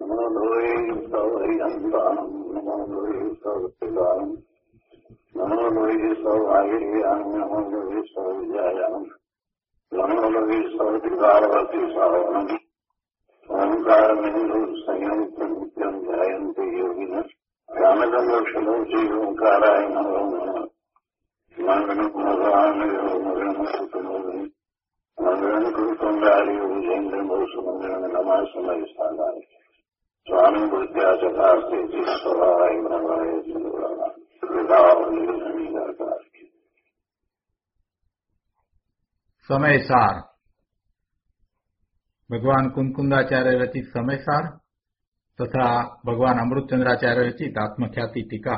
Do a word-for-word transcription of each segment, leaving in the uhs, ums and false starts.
નમો લોહી સૌ અંતાનમ નમો લોહી સૌ પિલાનમ નમો લોહી સૌ આયુર્યાન નમો લોહી સૌ વિજયાન નમો લોહી સૌ દિવારવતી સાવનમ ઓમકાર મેરુ સંયંત નિત્યમ ધ્યાયંતિ યોગિન રામચંદ્રક્ષલોજી ઓંકારાય નમો નમઃ મંગળમ ભગવાન મંગળમ સુતમોદિ મંગળમ કુંડારી વિજેન્દ્ર મોસુ મંગળમ નમઃ સમય સ્થાનાય સ્વામી બુદ્ધ્યા ચકાસ્તે જીસ્વરાય બ્રહ્માય ચંદ્રવાના વિદાવલી નમીદાકાર. સમયસાર ભગવાન કુંકુંદાચાર્ય રચિત સમયસાર તથા ભગવાન અમૃતચંદ્રાચાર્ય રચિત આત્મખ્યાતિ ટીકા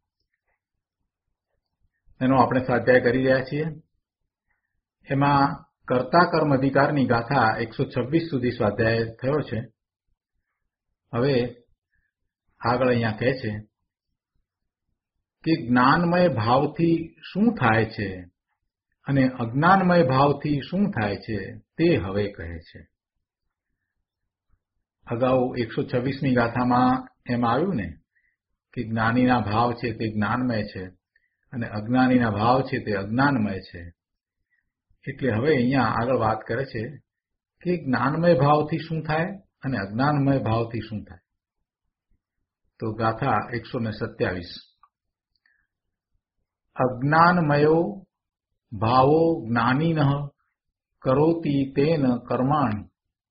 એનો આપણે સ્વાધ્યાય કરી રહ્યા છીએ. એમાં કર્તા કર્મ અધિકારની ગાથા એકસો છવ્વીસ સુધી સ્વાધ્યાય થયો છે. હવે આગળ અહીંયા કહે છે કે જ્ઞાનમય ભાવથી શું થાય છે અને અજ્ઞાનમય ભાવથી શું થાય છે તે હવે કહે છે. અગાઉ એકસો છવ્વીસમી ગાથામાં એમ આવ્યું ને કે જ્ઞાનીના ભાવ છે તે જ્ઞાનમય છે અને અજ્ઞાનીના ભાવ છે તે અજ્ઞાનમય છે. એટલે હવે અહીંયા આગળ વાત કરે છે કે જ્ઞાનમય ભાવથી શું થાય અને અજ્ઞાનમય ભાવથી શું થાય. તો ગાથા એકસો ને સત્યાવીસ. અજ્ઞાનમયો ભાવો જ્ઞાનીન કરોતિ તેન કર્માણિ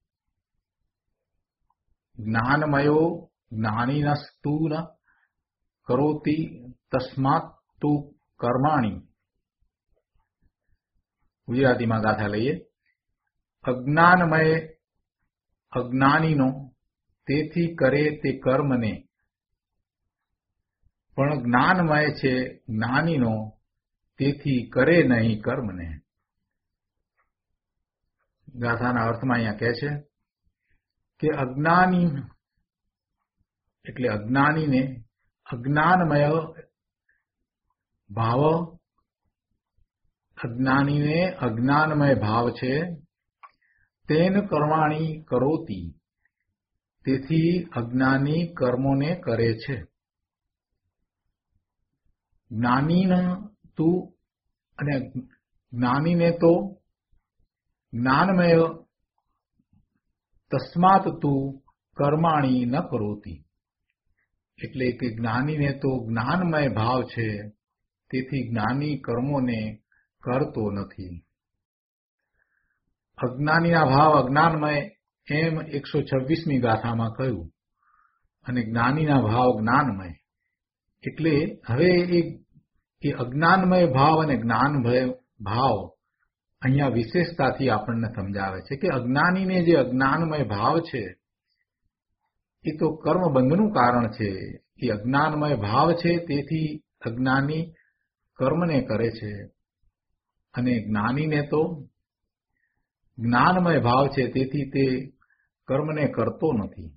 જ્ઞાનમયો જ્ઞાનીનસ્તુ ન કરોતિ તસ્માત તુ કર્માણિ. ગુજરાતીમાં ગાથા લઈએ. અજ્ઞાનમય અજ્ઞાનીનો તેથી કરે તે કર્મને, પણ જ્ઞાનમય છે જ્ઞાનીનો તેથી કરે નહીં કર્મને. ગાથાના અર્થમાં અહીંયા કહે છે કે અજ્ઞાની એટલે અજ્ઞાનીને અજ્ઞાનમય ભાવ અજ્ઞાનીને અજ્ઞાનમય ભાવ છે તેન કર્માણી કરોતી તેથી અજ્ઞાની કર્મોને કરે છે. જ્ઞાનીન તું અને જ્ઞાનીને તો જ્ઞાનમય તસ્માત તું કર્માણી ન કરોતી એટલે કે જ્ઞાનીને તો જ્ઞાનમય ભાવ છે તેથી જ્ઞાની કર્મોને કરતો નથી. અજ્ઞાનીના ભાવ અજ્ઞાનમય એમ એકસો છવ્વીસમી ગાથામાં કહ્યું અને જ્ઞાનીના ભાવ જ્ઞાનમય. એટલે હવે એ અજ્ઞાનમય ભાવ અને જ્ઞાનમય ભાવ અહીંયા વિશેષતાથી આપણને સમજાવે છે કે અજ્ઞાનીને જે અજ્ઞાનમય ભાવ છે એ તો કર્મબંધનું કારણ છે. એ અજ્ઞાનમય ભાવ છે તેથી અજ્ઞાની કર્મને કરે છે અને જ્ઞાનીને તો જ્ઞાનમય ભાવ છે તેથી તે કર્મને કરતો નથી.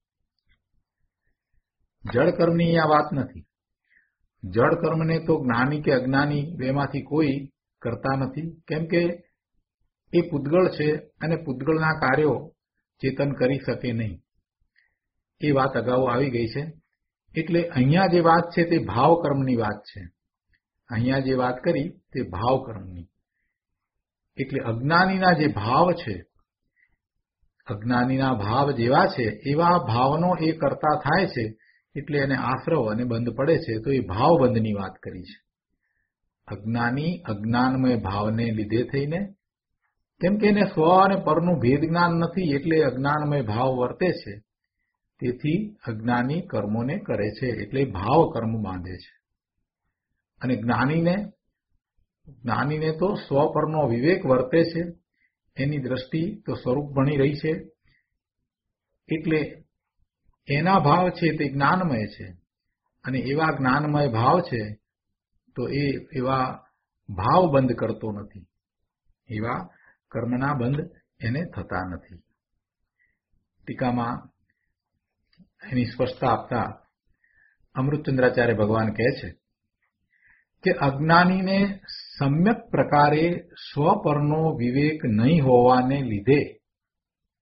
જળ કર્મની આ વાત નથી. જળ કર્મને તો જ્ઞાની કે અજ્ઞાની બેમાંથી કોઈ કરતા નથી, કેમ કે એ પૂતગળ છે અને પૂતગળના કાર્યો ચેતન કરી શકે નહીં. એ વાત અગાઉ આવી ગઈ છે. એટલે અહીંયા જે વાત છે તે ભાવ કર્મની વાત છે. અહીંયા જે વાત કરી તે ભાવ કર્મની. એટલે અજ્ઞાનીના જે ભાવ છે, અજ્ઞાનીના ભાવ જેવા છે એવા ભાવનો એ કરતા થાય છે એટલે એને આશ્રવ અને બંધ પડે છે. તો એ ભાવ બંધની વાત કરી છે. અજ્ઞાની અજ્ઞાનમય ભાવને લીધે થઈને, કેમ કે એને સ્વ અને પરનું ભેદ જ્ઞાન નથી એટલે અજ્ઞાનમય ભાવ વર્તે છે તેથી અજ્ઞાની કર્મોને કરે છે એટલે ભાવ કર્મ બાંધે છે. અને જ્ઞાનીને જ્ઞાનીને તો સ્વ પરનો વિવેક વર્તે છે, એની દ્રષ્ટિ તો સ્વરૂપ ભણી રહી છે એટલે એના ભાવ છે તે જ્ઞાનમય છે અને એવા જ્ઞાનમય ભાવ છે તો એ એવા ભાવ બંધ કરતો નથી, એવા કર્મના બંધ એને થતા નથી. ટીકામાં એની સ્પષ્ટતા આપતા અમૃતચંદ્રાચાર્ય ભગવાન કહે છે કે અજ્ઞાનીને સમ્યક પ્રકારે સ્વપરનો વિવેક નહીં હોવાને લીધે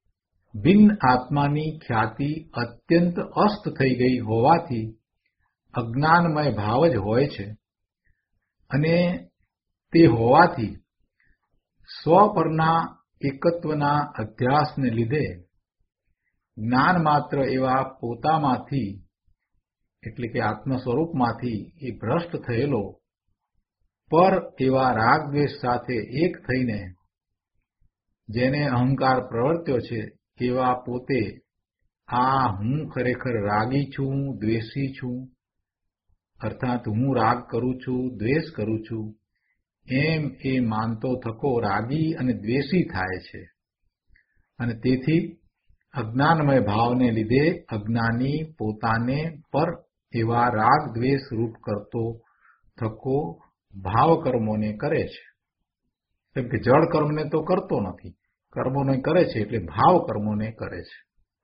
ભિન્ન આત્માની ખ્યાતિ અત્યંત અસ્ત થઈ ગઈ હોવાથી અજ્ઞાનમય ભાવ જ હોય છે અને તે હોવાથી સ્વ પરના એકત્વના અધ્યાસને લીધે જ્ઞાન માત્ર એવા પોતામાંથી એટલે કે આત્મ સ્વરૂપમાંથી એ ભ્રષ્ટ થયેલો પર એવા રાગદ્વેષ સાથે એક થઈને જેને અહંકાર પ્રવર્ત્યો છે એવા પોતે આ હું ખરેખર રાગી છું, દ્વેષી છું, અર્થાત હું રાગ કરું છું, દ્વેષ કરું છું, એમ એ માનતો થકો રાગી અને દ્વેષી થાય છે. અને તેથી અજ્ઞાનમય ભાવને લીધે અજ્ઞાની પોતાને પર એવા રાગ દ્વેષ રૂપ કરતો થકો ભાવ કર્મોને કરે છે. કેમ કે જળ કર્મને તો કરતો નથી, કર્મોને કરે છે એટલે ભાવ કર્મોને કરે છે.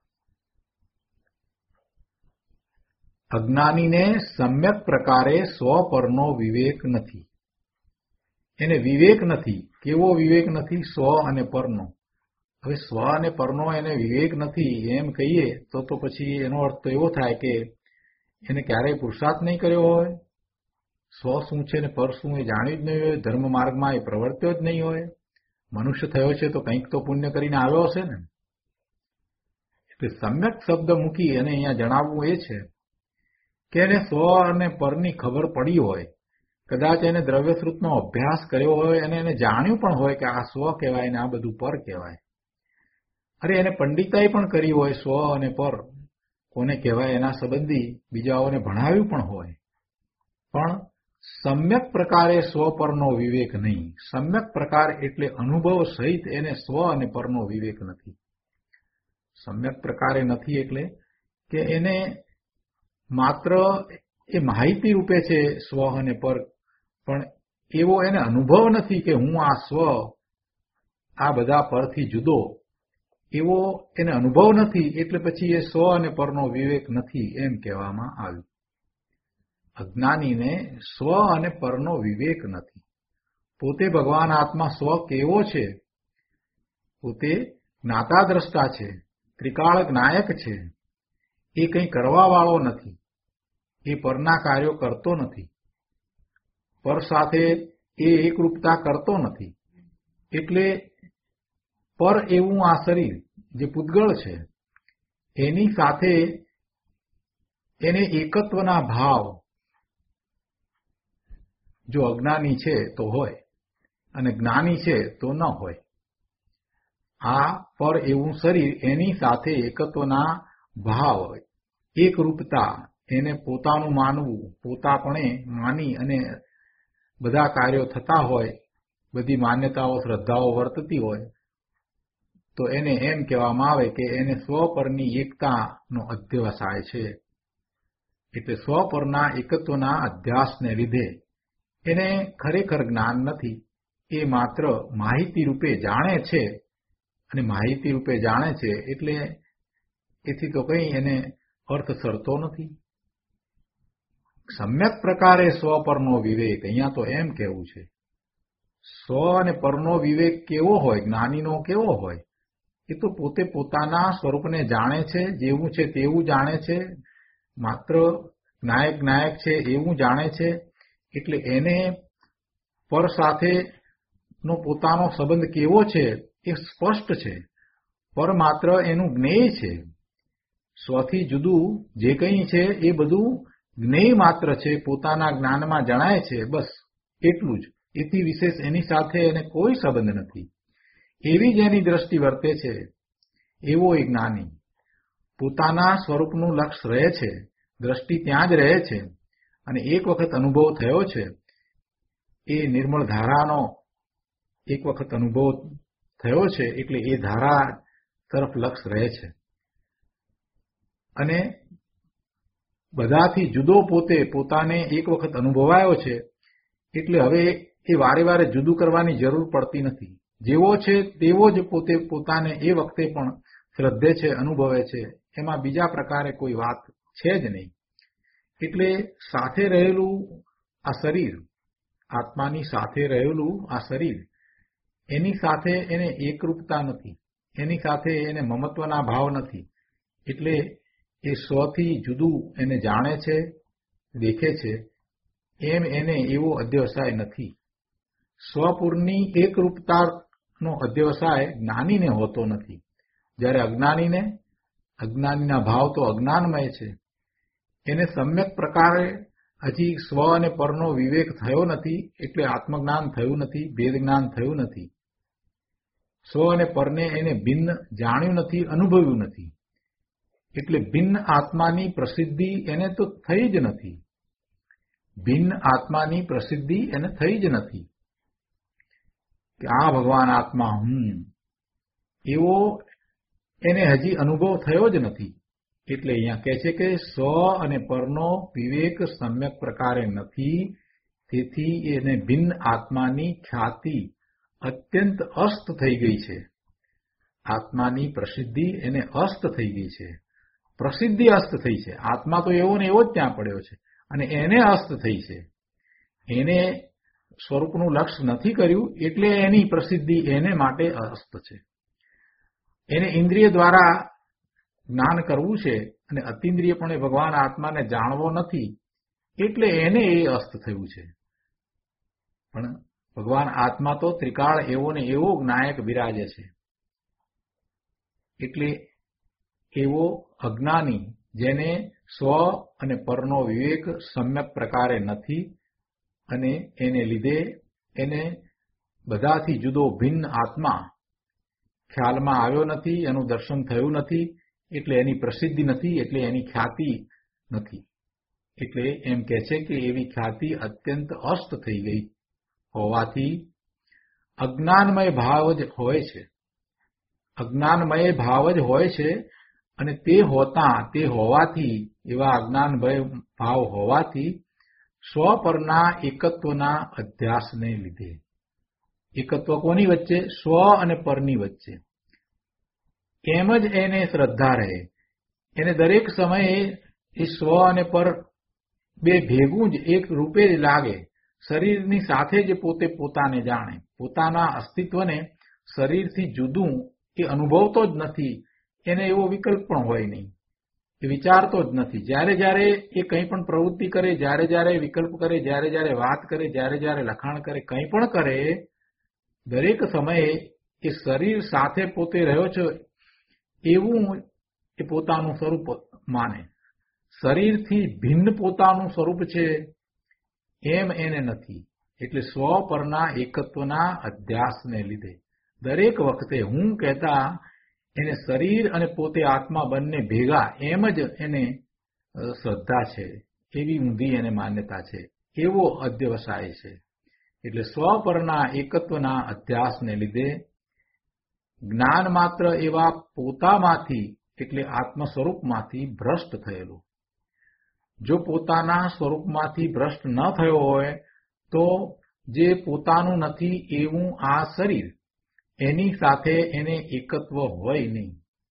અજ્ઞાનીને સમ્યક પ્રકારે સ્વ પરનો વિવેક નથી. એને વિવેક નથી. કેવો વિવેક નથી? સ્વ અને પરનો. હવે સ્વ અને પરનો એને વિવેક નથી એમ કહીએ તો તો પછી એનો અર્થ તો એવો થાય કે એને ક્યારેય પુરુષાર્થ નહીં કર્યો હોય, સ્વ શું છે ને પર શું એ જાણ્યું જ નહીં હોય, ધર્મ માર્ગમાં એ પ્રવર્ત્યો જ નહીં હોય. મનુષ્ય થયો છે તો કંઈક તો પુણ્ય કરીને આવ્યો હશે ને. એટલે સમ્યક શબ્દ મૂકી અને અહીંયા જણાવવું એ છે કે એને સ્વ અને પરની ખબર પડી હોય, કદાચ એને દ્રવ્યશ્રુતનો અભ્યાસ કર્યો હોય અને એને જાણ્યું પણ હોય કે આ સ્વ કહેવાય ને આ બધું પર કહેવાય. અરે એને પંડિતાઈ પણ કરી હોય, સ્વ અને પર કોને કહેવાય એના સંબંધી બીજાઓને ભણાવ્યું પણ હોય, પણ સમ્યક પ્રકારે સ્વ પરનો વિવેક નહીં. સમ્યક પ્રકાર એટલે અનુભવ સહિત એને સ્વ અને પરનો વિવેક નથી. સમ્યક પ્રકારે નથી એટલે કે એને માત્ર એ માહિતી રૂપે છે સ્વ અને પર, પણ એવો એને અનુભવ નથી કે હું આ સ્વ આ બધા પરથી જુદો, એવો એને અનુભવ નથી. એટલે પછી એ સ્વ અને પરનો વિવેક નથી એમ કહેવામાં આવ્યું. અજ્ઞાનીને સ્વ અને પરનો વિવેક નથી. પોતે ભગવાન આત્મા સ્વ કેવો છે? પોતે જ્ઞાતા દ્રષ્ટા છે, ત્રિકાળ નાયક છે. એ કંઈ કરવા વાળો નથી. એ પરના કાર્યો કરતો નથી. પર સાથે એ એકરૂપતા કરતો નથી. એટલે પર એવું આ શરીર જે પૂતગળ છે એની સાથે એને એકત્વના ભાવ જો અજ્ઞાની છે તો હોય અને જ્ઞાની છે તો ન હોય. આ પર એવું શરીર એની સાથે એકત્વના ભાવ, એકરૂપતા, એને પોતાનું માનવું, પોતાપણે માની અને બધા કાર્યો થતા હોય, બધી માન્યતાઓ શ્રદ્ધાઓ વર્તતી હોય, તો એને એમ કહેવામાં આવે કે એને સ્વ પરની એકતાનો અધ્યવસાય છે. એટલે સ્વ પરના એકત્વના અધ્યાસને લીધે એને ખરેખર જ્ઞાન નથી. એ માત્ર માહિતી રૂપે જાણે છે અને માહિતી રૂપે જાણે છે એટલે એથી તો કંઈ એને અર્થ સરતો નથી. સમ્યક પ્રકારે સ્વ પરનો વિવેક, અહીંયા તો એમ કહેવું છે. સ્વ અને પરનો વિવેક કેવો હોય, જ્ઞાનીનો કેવો હોય? એ તો પોતે પોતાના સ્વરૂપને જાણે છે, જેવું છે તેવું જાણે છે, માત્ર નાયક નાયક છે એવું જાણે છે. એટલે એને પર સાથેનો પોતાનો સંબંધ કેવો છે એ સ્પષ્ટ છે. પર માત્ર એનું જ્ઞેય છે. સ્વથી જુદું જે કંઈ છે એ બધું જ્ઞેય માત્ર છે, પોતાના જ્ઞાનમાં જણાય છે, બસ એટલું જ. એથી વિશેષ એની સાથે એને કોઈ સંબંધ નથી. એવી જ એની દ્રષ્ટિ વર્તે છે. એવો એ જ્ઞાની પોતાના સ્વરૂપનું લક્ષ્ય રહે છે, દ્રષ્ટિ ત્યાં જ રહે છે. અને એક વખત અનુભવ થયો છે, એ નિર્મળ ધારાનો એક વખત અનુભવ થયો છે એટલે એ ધારા તરફ લક્ષ્ય રહે છે. અને બધાથી જુદો પોતે પોતાને એક વખત અનુભવાયો છે એટલે હવે એ વારે વારે જુદું કરવાની જરૂર પડતી નથી. જેવો છે તેવો જ પોતે પોતાને એ વખતે પણ શ્રદ્ધે છે, અનુભવે છે. એમાં બીજા પ્રકારે કોઈ વાત છે જ નહીં. એટલે સાથે રહેલું આ શરીર, આત્માની સાથે રહેલું આ શરીર, એની સાથે એને એકરૂપતા નથી. એની સાથે એને મમત્વના ભાવ નથી, એટલે એ સ્વથી જુદું એને જાણે છે, દેખે છે, એમ એને એવો અધ્યવસાય નથી. સ્વપૂરની એકરૂપતાનો અધ્યવસાય જ્ઞાનીને હોતો નથી. જ્યારે અજ્ઞાનીને અજ્ઞાનીના ભાવ તો અજ્ઞાનમય છે, એને સમ્યક પ્રકારે હજી સ્વ અને પરનો વિવેક થયો નથી, એટલે આત્મજ્ઞાન થયું નથી, ભેદ જ્ઞાન થયું નથી. સ્વ અને પરને એને ભિન્ન જાણ્યું નથી, અનુભવ્યું નથી, એટલે ભિન્ન આત્માની પ્રસિદ્ધિ એને તો થઈ જ નથી. ભિન્ન આત્માની પ્રસિદ્ધિ એને થઈ જ નથી કે આ ભગવાન આત્મા હું, એવો એને હજી અનુભવ થયો જ નથી. એટલે અહીંયા કહે છે કે સ્વ અને પરનો વિવેક સમ્યક પ્રકારે નથી, તેથી એને ભિન્ન આત્માની ખ્યાતિ અત્યંત અસ્ત થઈ ગઈ છે. આત્માની પ્રસિદ્ધિ એને અસ્ત થઈ ગઈ છે, પ્રસિદ્ધિ અસ્ત થઈ છે. આત્મા તો એવો ને એવો જ ત્યાં પડ્યો છે અને એને અસ્ત થઈ છે. એને સ્વરૂપનું લક્ષ્ય નથી કર્યું, એટલે એની પ્રસિદ્ધિ એને માટે અસ્ત છે. એને ઇન્દ્રિય દ્વારા જ્ઞાન કરવું છે અને અતિન્દ્રિયપણે ભગવાન આત્માને જાણવો નથી, એટલે એને એ અસ્ત થયું છે. પણ ભગવાન આત્મા તો ત્રિકાળ એવો ને એવો જ્ઞાયક બિરાજે છે. એટલે એવો અજ્ઞાની જેને સ્વ અને પરનો વિવેક સમ્યક પ્રકારે નથી અને એને લીધે એને બધાથી જુદો ભિન્ન આત્મા ખ્યાલમાં આવ્યો નથી, એનું દર્શન થયું નથી, એટલે એની પ્રસિદ્ધિ નથી, એટલે એની ખ્યાતિ નથી. એટલે એમ કહે છે કે એવી ખ્યાતિ અત્યંત અસ્ત થઈ ગઈ હોવાથી અજ્ઞાનમય ભાવ જ હોય છે. અજ્ઞાનમય ભાવ જ હોય છે અને તે હોતા તે હોવાથી એવા અજ્ઞાનમય ભાવ હોવાથી સ્વ પરના એકત્વના અધ્યાસને લીધે, એકત્વ કોની વચ્ચે? સ્વ અને પરની વચ્ચે. એમ જ એને શ્રદ્ધા રહે. એને દરેક સમયે એ સ્વ અને પર બે ભેગું જ એક રૂપે લાગે. શરીરની સાથે જ પોતે પોતાને જાણે, પોતાના અસ્તિત્વને શરીરથી જુદું એ અનુભવતો જ નથી. એને એવો વિકલ્પ પણ હોય નહીં, એ વિચારતો જ નથી. જ્યારે જ્યારે એ કંઈ પણ પ્રવૃત્તિ કરે, જ્યારે જ્યારે વિકલ્પ કરે, જ્યારે જ્યારે વાત કરે, જ્યારે જ્યારે લખાણ કરે, કંઈ પણ કરે, દરેક સમયે એ શરીર સાથે પોતે રહ્યો છે એવું એ પોતાનું સ્વરૂપ માને. શરીરથી ભિન્ન પોતાનું સ્વરૂપ છે એમ એને નથી. એટલે સ્વ પરના એકત્વના અધ્યાસને લીધે દરેક વખતે હું કહેતા એને શરીર અને પોતે આત્મા બંને ભેગા એમ જ એને શ્રદ્ધા છે, એવી ઊંધી એને માન્યતા છે, એવો અધ્યવસાય છે. એટલે સ્વ પરના એકત્વના અધ્યાસને લીધે જ્ઞાન માત્ર એવા પોતામાંથી એટલે આત્મ સ્વરૂપમાંથી ભ્રષ્ટ થયેલું. જો પોતાના સ્વરૂપમાંથી ભ્રષ્ટ ન થયો હોય તો જે પોતાનું નથી એવું આ શરીર, એની સાથે એને એકત્વ હોય નહીં.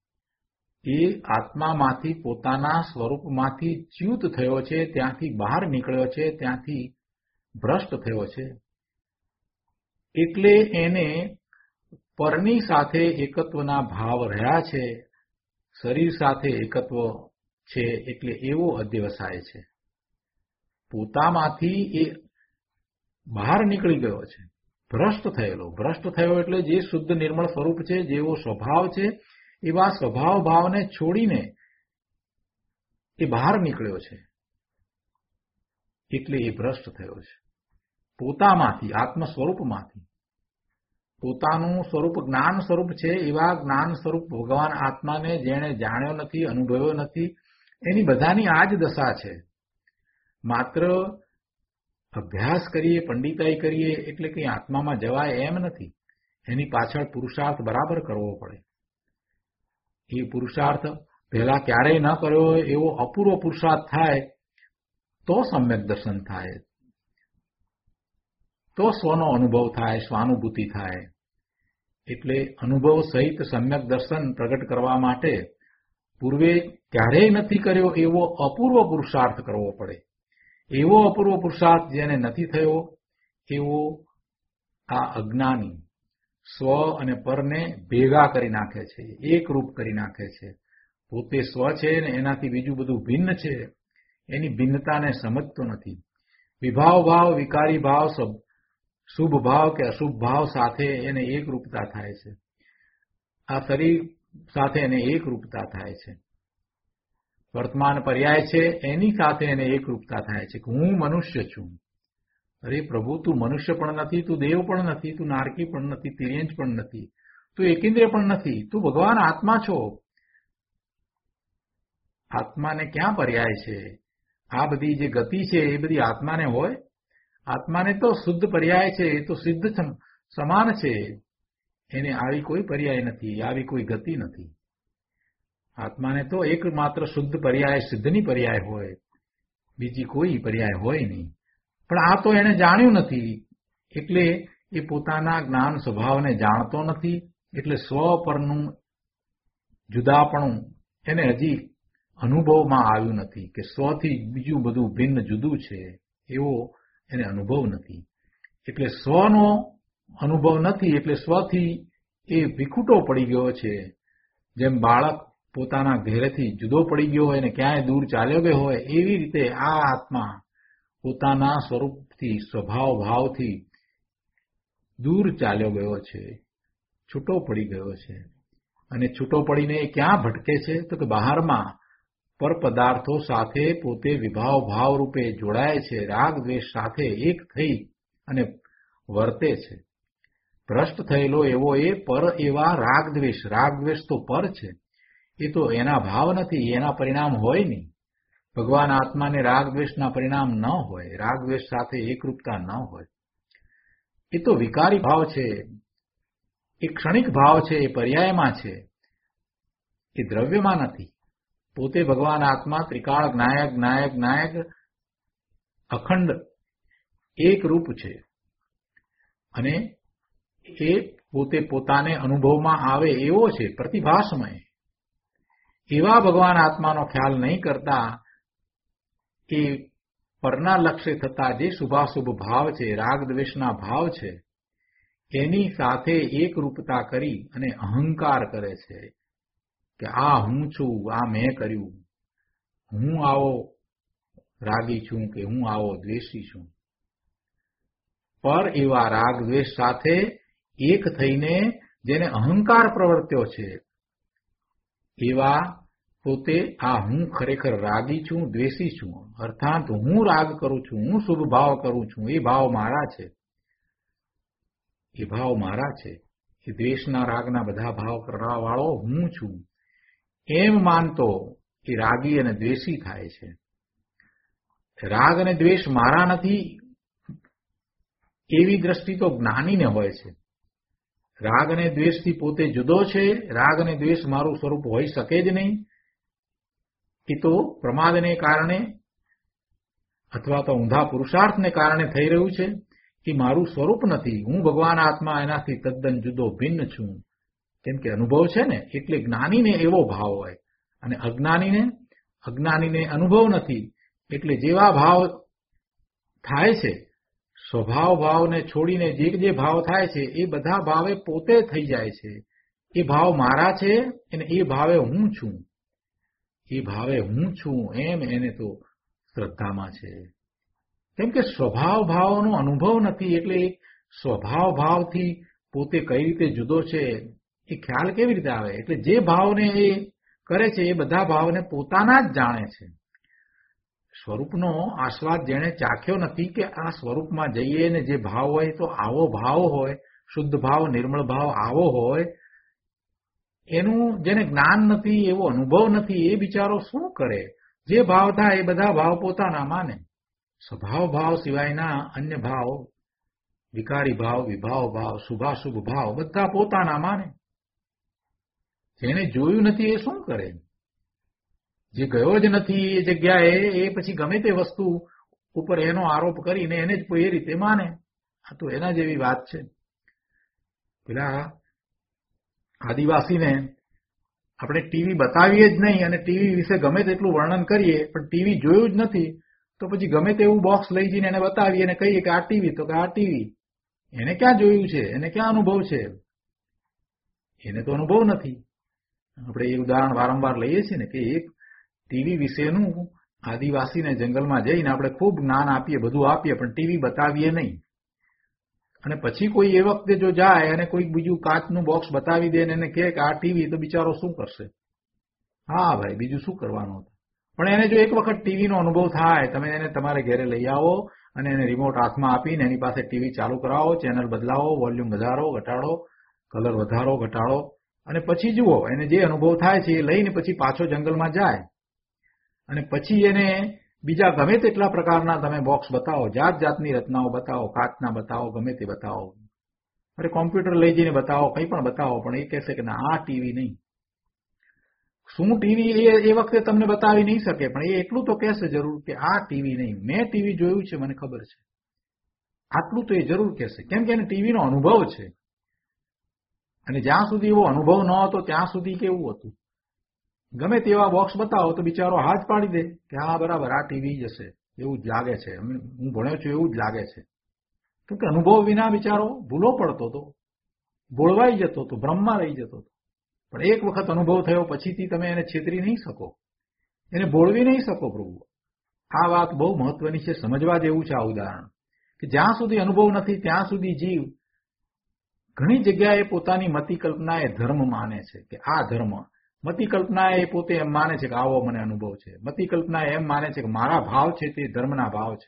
એ આત્મામાંથી પોતાના સ્વરૂપમાંથી ચ્યુત થયો છે, ત્યાંથી બહાર નીકળ્યો છે, ત્યાંથી ભ્રષ્ટ થયો છે. એટલે એને પરની સાથે એકત્વના ભાવ રહ્યા છે, શરીર સાથે એકત્વ છે, એટલે એવો અધ્યવસાય છે. પોતામાંથી એ બહાર નીકળી ગયો છે, ભ્રષ્ટ થયેલો. ભ્રષ્ટ થયો એટલે જે શુદ્ધ નિર્મળ સ્વરૂપ છે, જેવો સ્વભાવ છે, એવા સ્વભાવ ભાવને છોડીને એ બહાર નીકળ્યો છે, એટલે એ ભ્રષ્ટ થયો છે. પોતામાંથી, આત્મ સ્વરૂપમાંથી. પોતાનું સ્વરૂપ જ્ઞાન સ્વરૂપ છે, એવા જ્ઞાન સ્વરૂપ ભગવાન આત્માને જેણે જાણ્યો નથી, અનુભવ્યો નથી, એની બધાની આ જ દશા છે. માત્ર અભ્યાસ કરીએ, પંડિતાઈ કરીએ એટલે કંઈ આત્મામાં જવાય એમ નથી. એની પાછળ પુરુષાર્થ બરાબર કરવો પડે. એ પુરુષાર્થ પહેલા ક્યારેય ન કર્યો એવો અપૂર્વ પુરુષાર્થ થાય તો સમ્યક દર્શન થાય, તો સ્વનો અનુભવ થાય, સ્વાનુભૂતિ થાય. એટલે અનુભવ સહિત સમ્યક દર્શન પ્રગટ કરવા માટે પૂર્વે ક્યારેય નથી કર્યો એવો અપૂર્વ પુરુષાર્થ કરવો પડે. એવો અપૂર્વ પુરુષાર્થ જેને નથી થયો એવો આ અજ્ઞાની સ્વ અને પરને ભેગા કરી નાખે છે, એકરૂપ કરી નાખે છે. પોતે સ્વ છે ને એનાથી બીજું બધું ભિન્ન છે, એની ભિન્નતાને સમજતો નથી. વિભાવ ભાવ, વિકારી ભાવ, શુભ ભાવ કે અશુભ ભાવ સાથે એને એકરૂપતા થાય છે. આ શરીર સાથે એને એકરૂપતા થાય છે. વર્તમાન પર્યાય છે એની સાથે એને એકરૂપતા થાય છે કે હું મનુષ્ય છું. અરે પ્રભુ, તું મનુષ્ય પણ નથી, તું દેવ પણ નથી, તું નારકી પણ નથી, તિર્યંજ પણ નથી, તું એકેન્દ્રિય પણ નથી, તું ભગવાન આત્મા છો. આત્માને ક્યાં પર્યાય છે? આ બધી જે ગતિ છે એ બધી આત્માને હોય? આત્માને તો શુદ્ધ પર્યાય છે, એ તો સિદ્ધ સમાન છે. એને આવી કોઈ પર્યાય નથી, આવી કોઈ ગતિ નથી. આત્માને તો એકમાત્ર શુદ્ધ પર્યાય, સિદ્ધની પર્યાય હોય, બીજી કોઈ પર્યાય હોય નહીં. પણ આ તો એને જાણ્યું નથી, એટલે એ પોતાના જ્ઞાન સ્વભાવને જાણતો નથી. એટલે સ્વ પરનું જુદાપણું એને હજી અનુભવમાં આવ્યું નથી કે સ્વથી બીજું બધું ભિન્ન જુદું છે, એવો એને અનુભવ નથી. એટલે સ્વનો અનુભવ નથી, એટલે સ્વથી એ વિખૂટો પડી ગયો છે. જેમ બાળક પોતાના ઘેરેથી જુદો પડી ગયો હોય ને ક્યાંય દૂર ચાલ્યો ગયો હોય, એવી રીતે આ આત્મા પોતાના સ્વરૂપથી, સ્વભાવ ભાવથી દૂર ચાલ્યો ગયો છે, છૂટો પડી ગયો છે. અને છૂટો પડીને એ ક્યાં ભટકે છે? તો કે બહારમાં પર પદાર્થો સાથે પોતે વિભાવ ભાવ રૂપે જોડાય છે, રાગ દ્વેષ સાથે એક થઈ અને વર્તે છે. ભ્રષ્ટ થયેલો એવો એ પર એવા રાગ દ્વેષ, રાગ દ્વેષ તો પર છે, એ તો એના ભાવ નથી, એના પરિણામ હોય નહીં. ભગવાન આત્માને રાગ દ્વેષના પરિણામ ન હોય, રાગ દ્વેષ સાથે એકરૂપતા ન હોય. એ તો વિકારી ભાવ છે, એ ક્ષણિક ભાવ છે, એ પર્યાયમાં છે, એ દ્રવ્યમાં નથી. પોતે ભગવાન આત્મા ત્રિકાળ જ્ઞાયક જ્ઞાયક જ્ઞાયક અખંડ એક રૂપ છે. અને એ પોતે પોતાને અનુભવમાં આવે એવો છે, પ્રતિભાસમય. એવા ભગવાન આત્માનો ખ્યાલ નહીં કરતા એ પરના લક્ષ્ય થતા જે શુભાશુભ ભાવ છે, રાગ દ્વેષના ભાવ છે, એની સાથે એકરૂપતા કરી અને અહંકાર કરે છે કે આ હું છું, આ મેં કર્યું, હું આવો રાગી છું કે હું આવો દ્વેષી છું. પર એવા રાગ દ્વેષ સાથે એક થઈને જેને અહંકાર પ્રવર્ત્યો છે, એવા પોતે આ હું ખરેખર રાગી છું, દ્વેષી છું, અર્થાત હું રાગ કરું છું, હું શુભ ભાવ કરું છું, એ ભાવ મારા છે, એ ભાવ મારા છે, એ દ્વેષના રાગના બધા ભાવ કરવા વાળો હું છું, એમ માનતો એ રાગી અને દ્વેષી થાય છે. રાગ અને દ્વેષ મારા નથી એવી દ્રષ્ટિ તો જ્ઞાનીને હોય છે. રાગ અને દ્વેષથી પોતે જુદો છે, રાગ અને દ્વેષ મારું સ્વરૂપ હોઈ શકે જ નહીં. એ તો પ્રમાદને કારણે અથવા તો ઊંધા પુરુષાર્થને કારણે થઈ રહ્યું છે. એ મારું સ્વરૂપ નથી, હું ભગવાન આત્મા એનાથી તદ્દન જુદો ભિન્ન છું, કેમ કે અનુભવ છે ને. એટલે જ્ઞાનીને એવો ભાવ હોય અને અજ્ઞાનીને અજ્ઞાનીને અનુભવ નથી. એટલે જેવા ભાવ થાય છે, સ્વભાવ ભાવને છોડીને જે જે ભાવ થાય છે એ બધા ભાવે પોતે થઈ જાય છે. એ ભાવ મારા છે અને એ ભાવે હું છું, એ ભાવે હું છું એમ એને તો શ્રદ્ધામાં છે. કેમ કે સ્વભાવ ભાવનો અનુભવ નથી, એટલે સ્વભાવ ભાવથી પોતે કઈ રીતે જુદો છે એ ખ્યાલ કેવી રીતે આવે? એટલે જે ભાવને એ કરે છે એ બધા ભાવને પોતાના જ જાણે છે. સ્વરૂપનો આસ્વાદ જેણે ચાખ્યો નથી કે આ સ્વરૂપમાં જઈએ ને જે ભાવ હોય તો આવો ભાવ હોય, શુદ્ધ ભાવ, નિર્મળ ભાવ આવો હોય, એનું જેને જ્ઞાન નથી, એવો અનુભવ નથી, એ બિચારો શું કરે? જે ભાવ થાય એ બધા ભાવ પોતાના માને. સ્વભાવ ભાવ સિવાયના અન્ય ભાવ, વિકારી ભાવ, વિભાવ ભાવ, શુભાશુભ ભાવ બધા પોતાના માને. જેને જોયું નથી એ શું કરે? જે ગયો જ નથી એ જગ્યાએ, એ પછી ગમે તે વસ્તુ ઉપર એનો આરોપ કરીને એને જ એ રીતે માને. આ તો એના જેવી વાત છે. પેલા આદિવાસીને આપણે ટીવી બતાવીએ જ નહીં અને ટીવી વિશે ગમે તેટલું વર્ણન કરીએ, પણ ટીવી જોયું જ નથી, તો પછી ગમે તેવું બોક્સ લઈ જઈને એને બતાવીએ અને કહીએ કે આ ટીવી, તો કે આ ટીવી. એને ક્યાં જોયું છે? એને ક્યાં અનુભવ છે? એને તો અનુભવ નથી. આપણે એ ઉદાહરણ વારંવાર લઈએ છીએ ને કે એક ટીવી વિશેનું આદિવાસીને જંગલમાં જઈને આપણે ખૂબ જ્ઞાન આપીએ, બધું આપીએ, પણ ટીવી બતાવીએ નહીં. અને પછી કોઈ એ વખતે જો જાય અને કોઈ બીજું કાચનું બોક્સ બતાવી દે ને એને કહે કે આ ટીવી, તો બિચારો શું કરશે? હા ભાઈ, બીજું શું કરવાનું હતું. પણ એને જો એક વખત ટીવીનો અનુભવ થાય, તમે એને તમારે ઘરે લઈ આવો અને એને રિમોટ હાથમાં આપીને એની પાસે ટીવી ચાલુ કરાવો, ચેનલ બદલાવો, વોલ્યુમ વધારો ઘટાડો, કલર વધારો ઘટાડો, અને પછી જુઓ એને જે અનુભવ થાય છે એ લઈને પછી પાછો જંગલમાં જાય. અને પછી એને બીજા ગમે તેટલા પ્રકારના તમે બોક્સ બતાવો, જાત જાતની રચનાઓ બતાવો, કાચના બતાવો, ગમે તે બતાવો, અરે કોમ્પ્યુટર લઈ જઈને બતાવો, કંઈ પણ બતાવો, પણ એ કહેશે કે ના, આ ટીવી નહીં. શું ટીવી એ વખતે તમને બતાવી નહીં શકે, પણ એ એટલું તો કહેશે જરૂર કે આ ટીવી નહીં, મેં ટીવી જોયું છે, મને ખબર છે. આટલું તો એ જરૂર કહેશે, કેમ કે એને ટીવીનો અનુભવ છે. અને જ્યાં સુધી એવો અનુભવ ન હતો ત્યાં સુધી કેવું હતું, ગમે તેવા બોક્સ બતાવો તો બિચારો હાથ પાડી દે કે હા બરાબર, આ ટીવી જ હશે, એવું જ લાગે છે, હું ભણ્યો છું એવું જ લાગે છે. કેમ કે અનુભવ વિના બિચારો ભૂલો પડતો હતો, બોળવાઈ જતો હતો, ભ્રમમાં રહી જતો હતો. પણ એક વખત અનુભવ થયો પછીથી તમે એને છેતરી નહીં શકો, એને બોળવી નહીં શકો પ્રભુ. આ વાત બહુ મહત્વની છે, સમજવા જેવું છે આ ઉદાહરણ, કે જ્યાં સુધી અનુભવ નથી ત્યાં સુધી જીવ ઘણી જગ્યાએ પોતાની મતિ કલ્પના એ ધર્મ માને છે કે આ ધર્મ, મતિ કલ્પના એ પોતે એમ માને છે કે આવો મને અનુભવ છે, મતિ કલ્પના એમ માને છે કે મારા ભાવ છે તે ધર્મના ભાવ છે,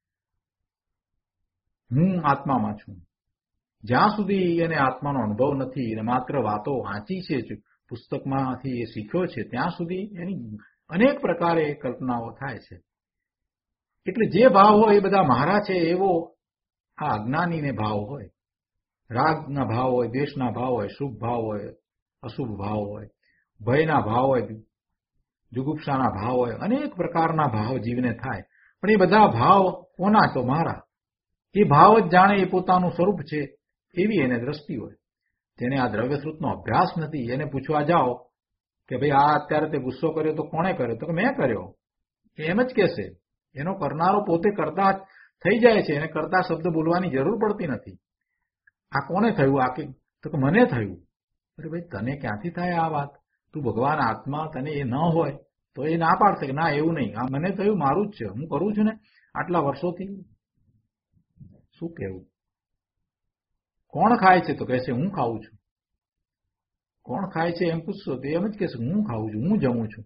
હું આત્મામાં છું. જ્યાં સુધી એને આત્માનો અનુભવ નથી અને માત્ર વાતો વાંચી છે, પુસ્તકમાંથી એ શીખ્યો છે, ત્યાં સુધી એની અનેક પ્રકારે કલ્પનાઓ થાય છે. એટલે જે ભાવ હોય એ બધા મારા છે એવો આ અજ્ઞાનીને ભાવ હોય. રાગના ભાવ હોય, દ્વેષના ભાવ હોય, શુભ ભાવ હોય, અશુભ ભાવ હોય, ભયના ભાવ હોય, જુગુપ્સાના ભાવ હોય, અનેક પ્રકારના ભાવ જીવને થાય. પણ એ બધા ભાવ કોના? તો મારા. એ ભાવ જ જાણે એ પોતાનું સ્વરૂપ છે એવી એને દ્રષ્ટિ હોય. તેને આ દ્રવ્યશ્રુતનો અભ્યાસ નથી. એને પૂછવા જાઓ કે ભાઈ આ અત્યારે તે ગુસ્સો કર્યો તો કોણે કર્યો? તો કે મેં કર્યો. એમ જ કહેશે. એનો કરનારો પોતે કરતા થઈ જાય છે, એને કરતા શબ્દ બોલવાની જરૂર પડતી નથી. આ કોને થયું? આ કે તો કે મને થયું. અરે ભાઈ, તને ક્યાંથી થાય આ વાત? તું ભગવાન આત્મા, તને એ ન હોય તો એ ના પાડશે કે ના એવું નહીં, આ મને થયું, મારું જ છે, હું કરું છું ને આટલા વર્ષોથી. શું કહેવું? કોણ ખાય છે? તો કહેશે હું ખાઉં છું. કોણ ખાય છે એમ પૂછશો તો એમ જ કહેશે હું ખાઉં છું, હું જમું છું.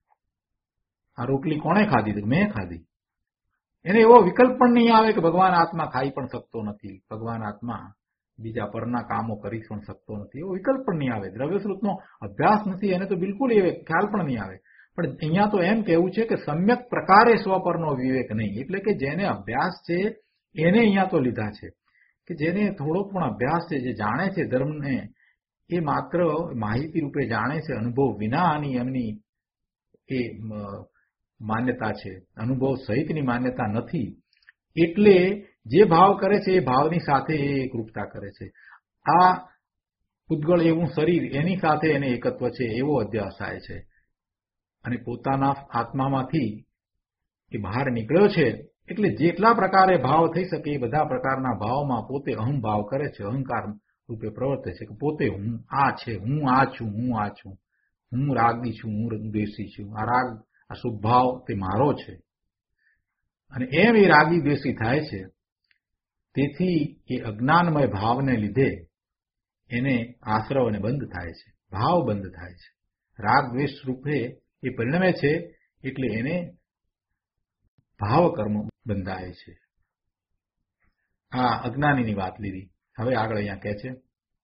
આ રોટલી કોણે ખાધી? તો મેં ખાધી. એને એવો વિકલ્પ પણ નહીં આવે કે ભગવાન આત્મા ખાઈ પણ શકતો નથી, ભગવાન આત્મા બીજા પરના કામો કરી પણ શકતો નથી, એવો વિકલ્પ પણ નહીં આવે. દ્રવ્યશ્રુતનો અભ્યાસ નથી એને તો બિલકુલ એ ખ્યાલ પણ નહીં આવે. પણ અહીંયા તો એમ કહેવું છે કે સમ્યક પ્રકારે સ્વપરનો વિવેક નહીં, એટલે કે જેને અભ્યાસ છે એને અહીંયા તો લીધા છે, કે જેને થોડો પણ અભ્યાસ છે, જે જાણે છે ધર્મને, એ માત્ર માહિતી રૂપે જાણે છે, અનુભવ વિના આની એમની એ માન્યતા છે, અનુભવ સહિતની માન્યતા નથી. એટલે જે ભાવ કરે છે એ ભાવની સાથે એ એકરૂપતા કરે છે. આ ઉદ્ગળ એવું શરીર, એની સાથે એને એકત્વ છે એવો અધ્યાસ થાય છે. અને પોતાના આત્મામાંથી એ બહાર નીકળ્યો છે એટલે જેટલા પ્રકારે ભાવ થઈ શકે એ બધા પ્રકારના ભાવમાં પોતે અહમ ભાવ કરે છે, અહંકાર રૂપે પ્રવર્તે છે કે પોતે હું આ છે, હું આ છું, હું આ છું, હું રાગી છું, હું દ્વેષી છું, આ રાગ, આ શુભ ભાવ તે મારો છે. અને એમ એ રાગી દ્વેષી થાય છે. તેથી એ અજ્ઞાનમય ભાવને લીધે એને આશ્રવ અને બંધ થાય છે, ભાવ બંધ થાય છે. રાગ દ્વેષ રૂપે એ પરિણમે છે એટલે એને ભાવ કર્મ બંધાય છે. આ અજ્ઞાનીની વાત લીધી. હવે આગળ અહીંયા કહે છે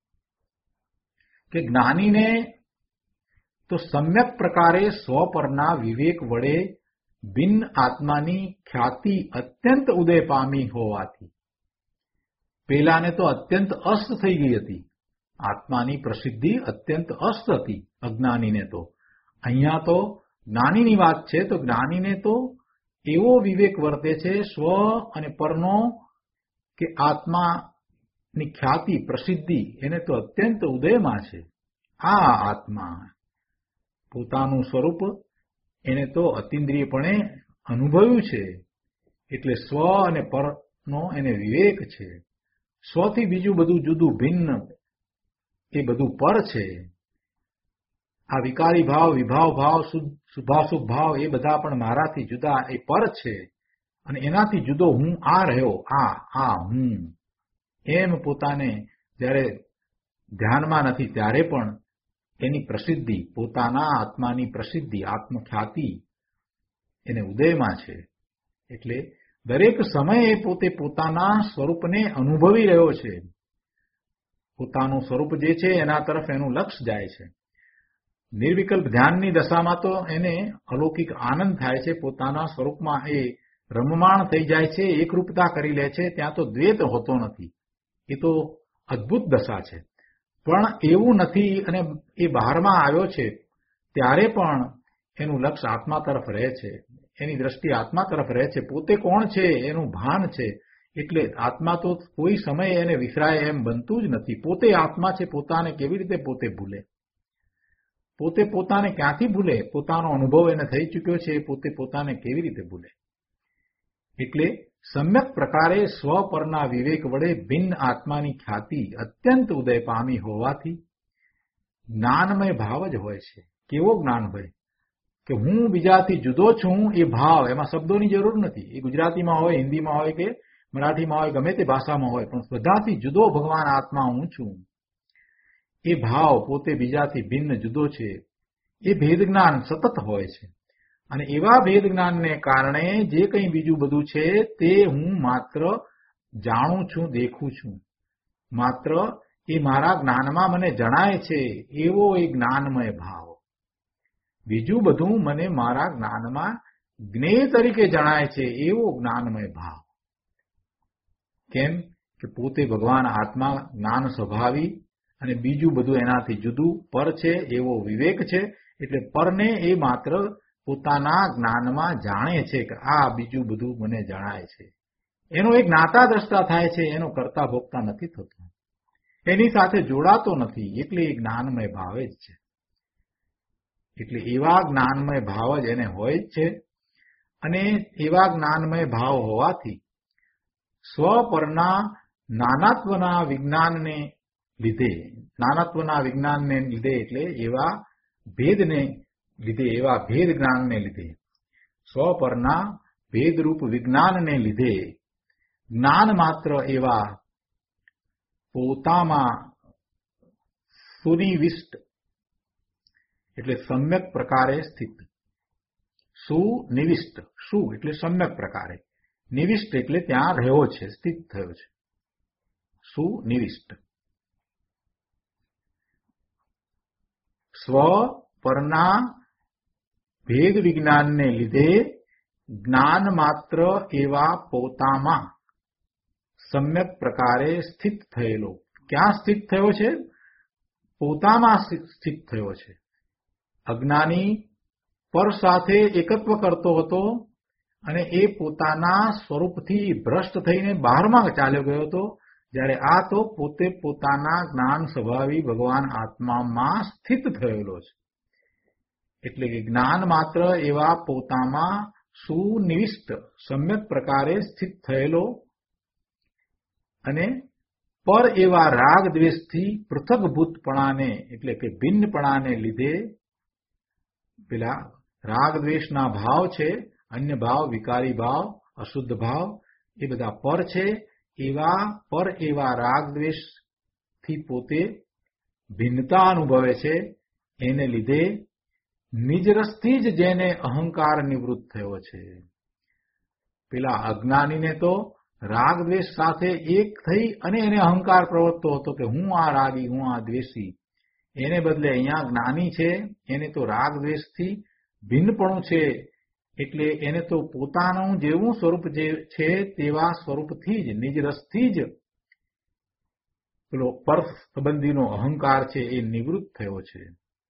કે જ્ઞાનીને તો સમ્યક પ્રકારે સ્વ પરના વિવેક વડે ભિન્ન આત્માની ખ્યાતિ અત્યંત ઉદય પામી હોવાથી, પેલાને તો અત્યંત અસ્ત થઈ ગઈ હતી, આત્માની પ્રસિદ્ધિ અત્યંત અસ્ત હતી અજ્ઞાનીને. તો અહીંયા તો જ્ઞાનીની વાત છે. તો જ્ઞાનીને તો એવો વિવેક વર્તે છે સ્વ અને પરનો, કે આત્માની ખ્યાતિ પ્રસિદ્ધિ એને તો અત્યંત ઉદયમાં છે. આ આત્મા પોતાનું સ્વરૂપ એને તો અતિન્દ્રિયપણે અનુભવ્યું છે. એટલે સ્વ અને પરનો એને વિવેક છે. સ્વથી બીજું બધું જુદું ભિન્ન એ બધું પર છે. આ વિકારી ભાવ, વિભાવ ભાવ, શુભાશુભ ભાવ એ બધા પણ મારાથી જુદા એ પર છે અને એનાથી જુદો હું આ રહ્યો, આ આ હું એમ પોતાને જ્યારે ધ્યાનમાં નથી ત્યારે પણ એની પ્રસિદ્ધિ, પોતાના આત્માની પ્રસિદ્ધિ, આત્મખ્યાતિ એને ઉદયમાં છે. એટલે દરેક સમયે પોતે પોતાના સ્વરૂપને અનુભવી રહ્યો છે. પોતાનું સ્વરૂપ જે છે એના તરફ એનું લક્ષ જાય છે. નિર્વિકલ્પ ધ્યાનની દશામાં તો એને અલૌકિક આનંદ થાય છે. પોતાના સ્વરૂપમાં એ રમમાણ થઈ જાય છે, એકરૂપતા કરી લે છે. ત્યાં તો દ્વૈત હોતો નથી. એ તો અદ્ભુત દશા છે. પણ એવું નથી અને એ બહારમાં આવ્યો છે ત્યારે પણ એનું લક્ષ્ય આત્મા તરફ રહે છે, એની દ્રષ્ટિ આત્મા તરફ રહે છે. પોતે કોણ છે એનું ભાન છે. એટલે આત્મા તો કોઈ સમયે એને વિસરાય એમ બનતું જ નથી. પોતે આત્મા છે, પોતાને કેવી રીતે પોતે ભૂલે? પોતે પોતાને ક્યાંથી ભૂલે? પોતાનો અનુભવ એને થઈ ચૂક્યો છે, પોતે પોતાને કેવી રીતે ભૂલે? એટલે સમ્યક પ્રકારે સ્વ પરના વિવેક વડે ભિન્ન આત્માની ખ્યાતિ અત્યંત ઉદય પામી હોવાથી જ્ઞાનમય ભાવ જ હોય છે. કેવો જ્ઞાન હોય કે હું બીજાથી જુદો છું એ ભાવ. એમાં શબ્દોની જરૂર નથી. એ ગુજરાતીમાં હોય, હિન્દીમાં હોય કે મરાઠીમાં હોય, ગમે તે ભાષામાં હોય, પણ બધાથી જુદો ભગવાન આત્મા હું છું એ ભાવ, પોતે બીજાથી ભિન્ન જુદો છે એ ભેદ જ્ઞાન સતત હોય છે. અને એવા ભેદ જ્ઞાનને કારણે જે કંઈ બીજું બધું છે તે હું માત્ર જાણું છું, દેખું છું. માત્ર એ મારા જ્ઞાનમાં મને જણાય છે એવો એ જ્ઞાનમય ભાવ. બીજું બધું મને મારા જ્ઞાનમાં જ્ઞેય તરીકે જણાય છે એવો જ્ઞાનમય ભાવ. કેમ કે પોતે ભગવાન આત્મા જ્ઞાન સ્વભાવી અને બીજું બધું એનાથી જુદું પર છે એવો વિવેક છે. એટલે પરને એ માત્ર પોતાના જ્ઞાનમાં જાણે છે કે આ બીજું બધું મને જણાય છે. એનો એક જ્ઞાતા દ્રષ્ટા થાય છે, એનો કરતા ભોગતા નથી થતો, એની સાથે જોડાતો નથી. એટલે એ જ્ઞાનમય ભાવ જ છે. એટલે એવા જ્ઞાનમય ભાવ જ એને હોય જ છે. અને એવા જ્ઞાનમય ભાવ હોવાથી સ્વ પરના નાનાત્વના વિજ્ઞાનને લીધે, નાનાત્વના વિજ્ઞાનને લીધે એટલે એવા ભેદને લીધે, એવા ભેદ જ્ઞાનને લીધે, સ્વ પરના ભેદરૂપ વિજ્ઞાનને લીધે જ્ઞાન માત્ર એવા પોતામાં સુનિવિષ્ટ એટલે સમ્યક પ્રકારે સ્થિત. સુનિવિષ્ટ, સુ એટલે સમ્યક પ્રકારે, નિવિષ્ટ એટલે ત્યાં રહ્યો છે, સ્થિત થયો છે. સુનિવિષ્ટ સ્વ પરના ભેદ વિજ્ઞાનને લીધે જ્ઞાન માત્ર એવા પોતામાં સમ્યક પ્રકારે સ્થિત થયેલો. ક્યાં સ્થિત થયો છે? પોતામાં સ્થિત થયો છે. અજ્ઞાની પર સાથે એકત્વ કરતો હતો અને એ પોતાના સ્વરૂપથી ભ્રષ્ટ થઈને બહારમાં ચાલ્યો ગયો હતો. જ્યારે આ તો પોતે પોતાના જ્ઞાન સ્વભાવી ભગવાન આત્મામાં સ્થિત થયેલો છે. એટલે કે જ્ઞાન માત્ર એવા પોતામાં સુનિવિષ્ટ સમ્યક પ્રકારે સ્થિત થયેલો અને પર એવા રાગ દ્વેષથી પૃથકભૂતપણાને એટલે કે ભિન્નપણાને લીધે પેલા રાગ દ્વેષના ભાવ છે, અન્ય ભાવ, વિકારી ભાવ, અશુદ્ધ ભાવ એ બધા પર છે. એવા પર એવા રાગ દ્વેષથી પોતે ભિન્નતા અનુભવે છે. એને લીધે નિજરસથી જ જેને અહંકાર નિવૃત્ત થયો છે. પેલા અજ્ઞાનીને તો રાગ દ્વેષ સાથે એક થઈ અને એને અહંકાર પ્રવર્તતો હતો કે હું આ રાગી, હું આ દ્વેષી. એને બદલે અહીંયા જ્ઞાની છે, એને તો રાગ દ્વેષથી ભિન્નપણું છે. એટલે એને તો પોતાનું જેવું સ્વરૂપ જે છે તેવા સ્વરૂપથી જ, નિજરસથી જ પેલો પર સંબંધીનો અહંકાર છે એ નિવૃત્ત થયો છે.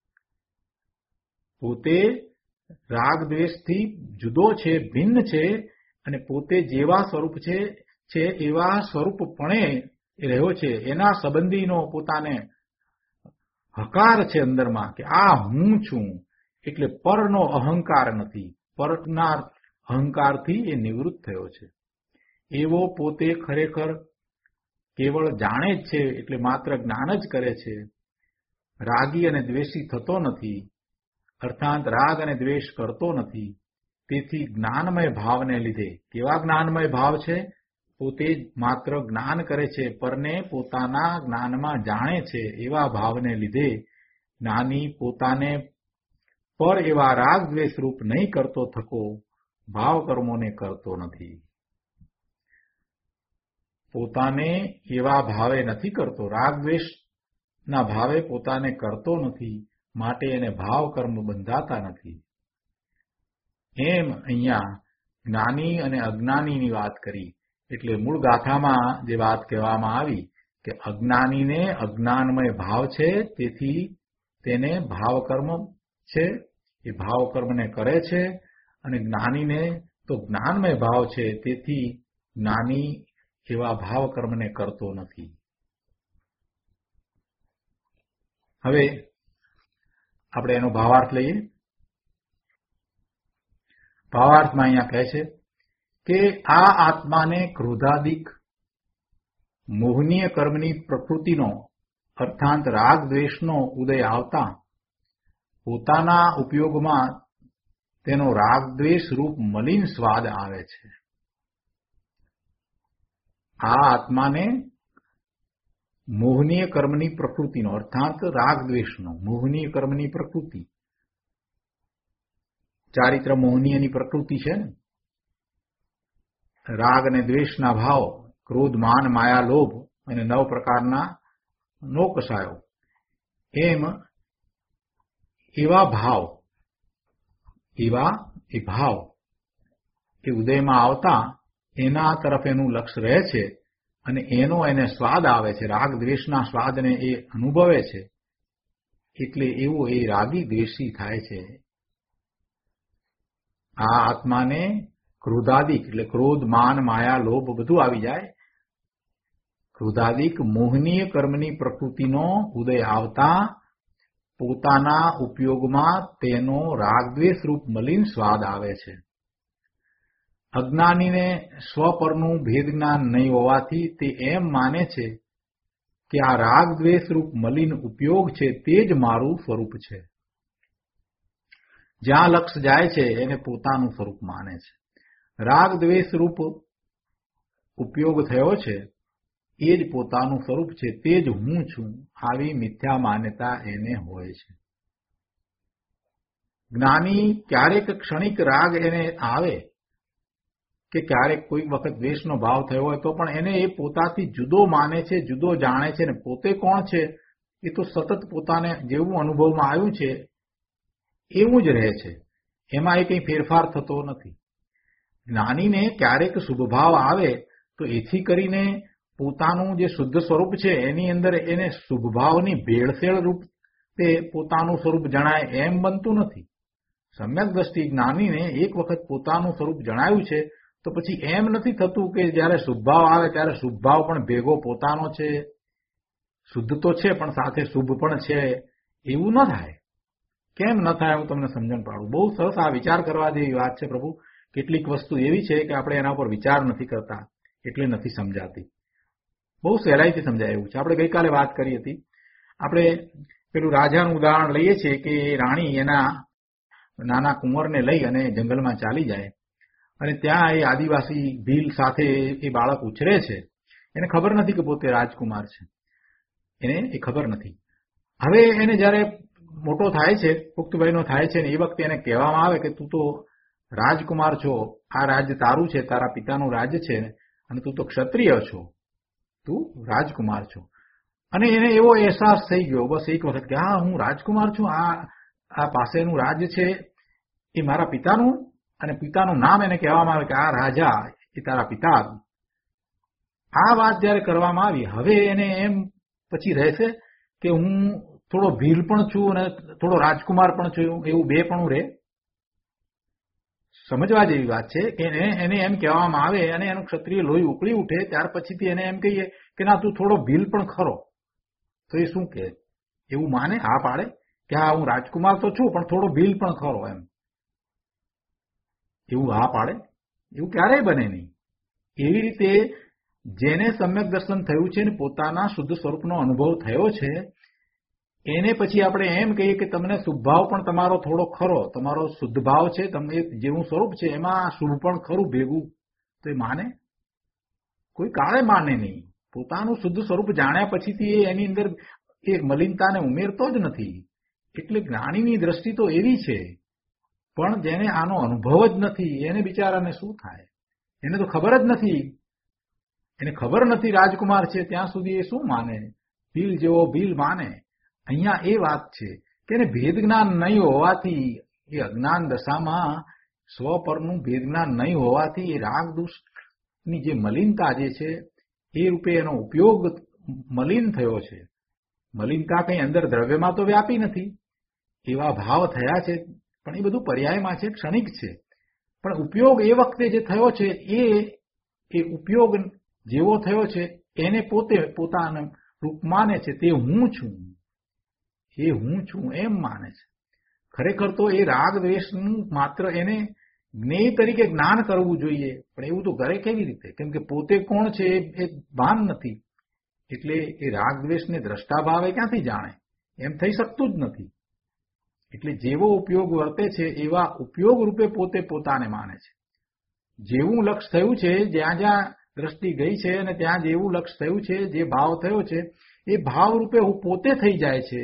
પોતે રાગ દ્વેષથી જુદો છે, ભિન્ન છે અને પોતે જેવા સ્વરૂપ છે છે એવા સ્વરૂપપણે રહ્યો છે. એના સંબંધીનો પોતાને હકાર છે અંદરમાં કે આ હું છું. એટલે પરનો અહંકાર નથી, પરના અહંકારથી એ નિવૃત્ત થયો છે. એવો પોતે ખરેખર કેવળ જાણે જ છે, એટલે માત્ર જ્ઞાન જ કરે છે. રાગી અને દ્વેષી થતો નથી, અર્થાત રાગ અને દ્વેષ કરતો નથી. તેથી જ્ઞાનમય ભાવને લીધે, કેવા જ્ઞાનમય ભાવ છે? પોતે માત્ર જ્ઞાન કરે છે, પરને પોતાના જ્ઞાનમાં જાણે છે એવા ભાવને લીધે જ્ઞાની પોતાને પર એવા રાગ દ્વેષ રૂપ નહીં કરતો થકો ભાવ કર્મોને કરતો નથી. પોતાને એવા ભાવે નથી કરતો, રાગ દ્વેષના ભાવે પોતાને કરતો નથી, માટે એને ભાવ કર્મ બંધાતા નથી. એમ અહીંયા જ્ઞાની અને અજ્ઞાનીની વાત કરી. એટલે મૂળ ગાથામાં જે વાત કહેવામાં આવી કે અજ્ઞાનીને અજ્ઞાનમય ભાવ છે, તેથી તેને ભાવ કર્મ છે, એ ભાવ કર્મને કરે છે. અને જ્ઞાનીને તો જ્ઞાનમય ભાવ છે, તેથી જ્ઞાની એવા ભાવ કર્મને કરતો નથી. હવે આપણે એનો ભાવાર્થ લઈએ. ભાવાર્થમાં અહીંયા કહે છે કે આ આત્માને ક્રોધાદિક મોહનીય કર્મની પ્રકૃતિનો અર્થાંત રાગ દ્વેષનો ઉદય આવતા પોતાના ઉપયોગમાં તેનો રાગ દ્વેષ રૂપ મલિન સ્વાદ આવે છે. આ આત્માને મોહનીય કર્મની પ્રકૃતિનો અર્થાત રાગ દ્વેષનો, મોહનીય કર્મની પ્રકૃતિ, ચારિત્ર મોહનીયની પ્રકૃતિ છે ને, રાગ અને દ્વેષના ભાવ, ક્રોધ, માન, માયા, લોભ અને નવ પ્રકારના નોકષાયો, એમ એવા ભાવ એવા એ ભાવ એ ઉદયમાં આવતા એના તરફ એનું લક્ષ્ય રહે છે અને એનો એને સ્વાદ આવે છે, રાગ દ્વેષના સ્વાદને એ અનુભવે છે, એટલે એવું એ રાગી દ્વેષી થાય છે. આ આત્માને ક્રોધાદિક એટલે ક્રોધ, માન, માયા, લોભ બધું આવી જાય. ક્રોધાદિક મોહનીય કર્મની પ્રકૃતિનો ઉદય આવતા પોતાના ઉપયોગમાં તેનો રાગદ્વેષ રૂપ મલિન સ્વાદ આવે છે. અજ્ઞાનીને સ્વપરનું ભેદ જ્ઞાન નહીં હોવાથી તે એમ માને છે કે આ રાગદ્વેષ રૂપ મલિન ઉપયોગ છે તે જ મારું સ્વરૂપ છે. જ્યાં લક્ષ્ય જાય છે એને પોતાનું સ્વરૂપ માને છે. રાગ દ્વેષ રૂપ ઉપયોગ થયો છે એ જ પોતાનું સ્વરૂપ છે, તે જ હું છું, આવી મિથ્યા માન્યતા એને હોય છે. જ્ઞાની ક્યારેક ક્ષણિક રાગ એને આવે કે ક્યારેક કોઈક વખત દ્વેષનો ભાવ થયો હોય તો પણ એને એ પોતાથી જુદો માને છે, જુદો જાણે છે ને પોતે કોણ છે એ તો સતત પોતાને જેવું અનુભવમાં આવ્યું છે એવું જ રહે છે, એમાં એ કંઈ ફેરફાર થતો નથી. જ્ઞાનીને ક્યારેક શુભ ભાવ આવે તો એથી કરીને પોતાનું જે શુદ્ધ સ્વરૂપ છે એની અંદર એને શુભ ભાવની ભેળસેળ રૂપ તે પોતાનું સ્વરૂપ જણાય એમ બનતું નથી. સમ્યક દ્રષ્ટિ જ્ઞાનીને એક વખત પોતાનું સ્વરૂપ જણાયું છે તો પછી એમ નથી થતું કે જ્યારે શુભ ભાવ આવે ત્યારે શુભ ભાવ પણ ભેગો પોતાનો છે, શુદ્ધ તો છે પણ સાથે શુભ પણ છે, એવું ન થાય. કેમ ન થાય હું તમને સમજણ પાડું. બહુ સરસ આ વિચાર કરવા જેવી વાત છે પ્રભુ. કેટલીક વસ્તુ એવી છે કે આપણે એના પર વિચાર નથી કરતા એટલે નથી સમજાતી. બહુ સહેલાઈથી સમજાય એવું છે. આપણે ગઈકાલે વાત કરી હતી, આપણે પેલું રાજાનું ઉદાહરણ લઈએ છીએ કે રાણી એના નાના કુંવરને લઈ અને જંગલમાં ચાલી જાય અને ત્યાં એ આદિવાસી ભીલ સાથે એ બાળક ઉછરે છે. એને ખબર નથી કે પોતે રાજકુમાર છે, એને એ ખબર નથી. હવે એને જયારે મોટો થાય છે, પુખ્ત વયનો થાય છે ને એ વખતે એને કહેવામાં આવે કે તું તો રાજકુમાર છો, આ રાજ્ય તારું છે, તારા પિતાનું રાજ્ય છે અને તું તો ક્ષત્રિય છો, તું રાજકુમાર છો. અને એને એવો અહેસાસ થઈ ગયો બસ એક વખત કે હા હું રાજકુમાર છું, આ આ પાસેનું રાજ્ય છે એ મારા પિતાનું, અને પિતાનું નામ એને કહેવામાં આવે કે આ રાજા એ તારા પિતા. આ વાત જયારે કરવામાં આવી હવે એને એમ પછી રહેશે કે હું થોડો ભીલ પણ છું અને થોડો રાજકુમાર પણ છું, એવું બે પણ રહે. સમજવા જેવી વાત છે કે એને એમ કહેવામાં આવે અને એનું ક્ષત્રિય લોહી ઉકળી ઉઠે ત્યાર પછીથી એને એમ કહીએ કે ના તું થોડો ભીલ પણ ખરો, તો એ શું કહે? એવું માને, હા પાડે કે હા હું રાજકુમાર તો છું પણ થોડો ભીલ પણ ખરો, એમ એવું હા પાડે? એવું ક્યારેય બને નહીં. એવી રીતે જેને સમ્યક દર્શન થયું છે ને પોતાના શુદ્ધ સ્વરૂપનો અનુભવ થયો છે એને પછી આપણે એમ કહીએ કે તમને શુભભાવ પણ તમારો થોડો ખરો, તમારો શુદ્ધ ભાવ છે, તમે જેવું સ્વરૂપ છે એમાં શુભ પણ ખરું ભેગું, તો એ માને? કોઈ કાળે માને નહીં. પોતાનું શુદ્ધ સ્વરૂપ જાણ્યા પછીથી એની અંદર એ મલિનતાને ઉમેરતો જ નથી. એટલે જ્ઞાનીની દ્રષ્ટિ તો એવી છે, પણ જેને આનો અનુભવ જ નથી એને બિચારાને શું થાય? એને તો ખબર જ નથી. એને ખબર નથી રાજકુમાર છે ત્યાં સુધી એ શું માને? ભીલ જેવો ભીલ માને. અહીંયા એ વાત છે કે એને ભેદ જ્ઞાન નહીં હોવાથી, એ અજ્ઞાન દશામાં સ્વ પરનું ભેદ જ્ઞાન નહીં હોવાથી એ રાગ દુષ્ટની જે મલિનતા જે છે એ રૂપે એનો ઉપયોગ મલિન થયો છે. મલિનતા કઈ અંદર દ્રવ્યમાં તો વ્યાપી નથી, એવા ભાવ થયા છે, પણ એ બધું પર્યાયમાં છે, ક્ષણિક છે. પણ ઉપયોગ એ વખતે જે થયો છે એ એ ઉપયોગ જેવો થયો છે એને પોતે પોતાના રૂપ માને છે, તે હું છું, એ હું છું એમ માને છે. ખરેખર તો એ રાગ દ્વેષનું માત્ર એને જ્ઞેય તરીકે જ્ઞાન કરવું જોઈએ, પણ એવું તો કરે કેવી રીતે? કેમ કે પોતે કોણ છે એ ભાન નથી. એટલે એ રાગ દ્વેષને દ્રષ્ટા ભાવે ક્યાંથી જાણે? એમ થઈ શકતું જ નથી. એટલે જેવો ઉપયોગ વર્તે છે એવા ઉપયોગ રૂપે પોતે પોતાને માને છે. જેવું લક્ષ થયું છે, જ્યાં જ્યાં દ્રષ્ટિ ગઈ છે અને ત્યાં જેવું લક્ષ થયું છે, જે ભાવ થયો છે એ ભાવ રૂપે હું પોતે થઈ જાય છે.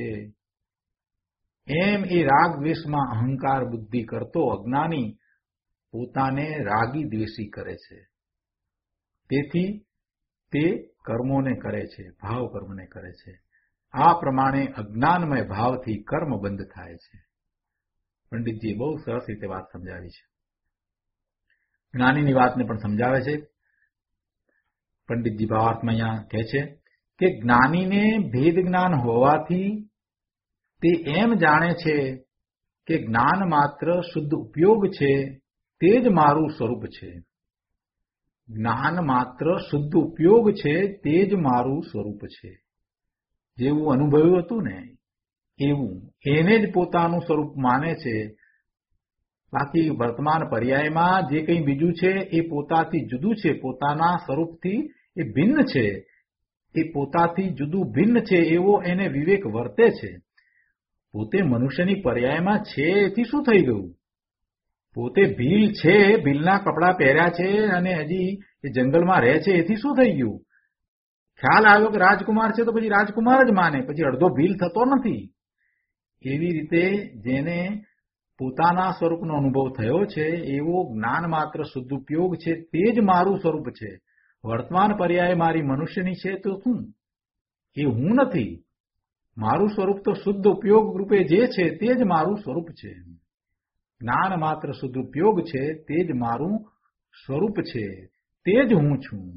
એમ એ રાગ દ્વેષમાં અહંકાર બુદ્ધિ કરતો અજ્ઞાની પોતાને રાગી દ્વેષી કરે છે. તેથી તે કર્મોને કરે છે, ભાવ કર્મને કરે છે. આ પ્રમાણે અજ્ઞાનમય ભાવથી કર્મ બંધ થાય છે. પંડિતજીએ બહુ સરસ રીતે વાત સમજાવી છે. જ્ઞાનીની વાતને પણ સમજાવે છે. પંડિતજી ભાવાર્થમાં અહીંયા કહે છે કે જ્ઞાનીને ભેદ જ્ઞાન હોવાથી તે એમ જાણે છે કે જ્ઞાન માત્ર શુદ્ધ ઉપયોગ છે, તે જ મારું સ્વરૂપ છે. જ્ઞાન માત્ર શુદ્ધ ઉપયોગ છે, તે જ મારું સ્વરૂપ છે. જેવું અનુભવ્યું હતું ને એવું એને જ પોતાનું સ્વરૂપ માને છે. બાકી વર્તમાન પર્યાયમાં જે કંઈ બીજું છે એ પોતાથી જુદું છે, પોતાના સ્વરૂપથી એ ભિન્ન છે. એ પોતાથી જુદું ભિન્ન છે એવો એને વિવેક વર્તે છે. પોતે મનુષ્યની પર્યાયમાં છે એથી શું થઈ ગયું? પોતે ભીલ છે, ભીલના કપડાં પહેર્યા છે અને હજી એ જંગલમાં રહે છે એથી શું થઈ ગયું? ખ્યાલ આવ્યો કે રાજકુમાર છે તો પછી રાજકુમાર જ માને, પછી અડધો ભીલ થતો નથી. એવી રીતે જેને પોતાના સ્વરૂપનો અનુભવ થયો છે એવો જ્ઞાન માત્ર શુદ્ધ ઉપયોગ છે, તે જ મારું સ્વરૂપ છે. વર્તમાન પર્યાય મારી મનુષ્યની છે તો શું? એ હું નથી. મારું સ્વરૂપ તો શુદ્ધ ઉપયોગ રૂપે જે છે તે જ મારું સ્વરૂપ છે. જ્ઞાન માત્ર શુદ્ધ ઉપયોગ છે, તે જ મારું સ્વરૂપ છે, તે જ હું છું.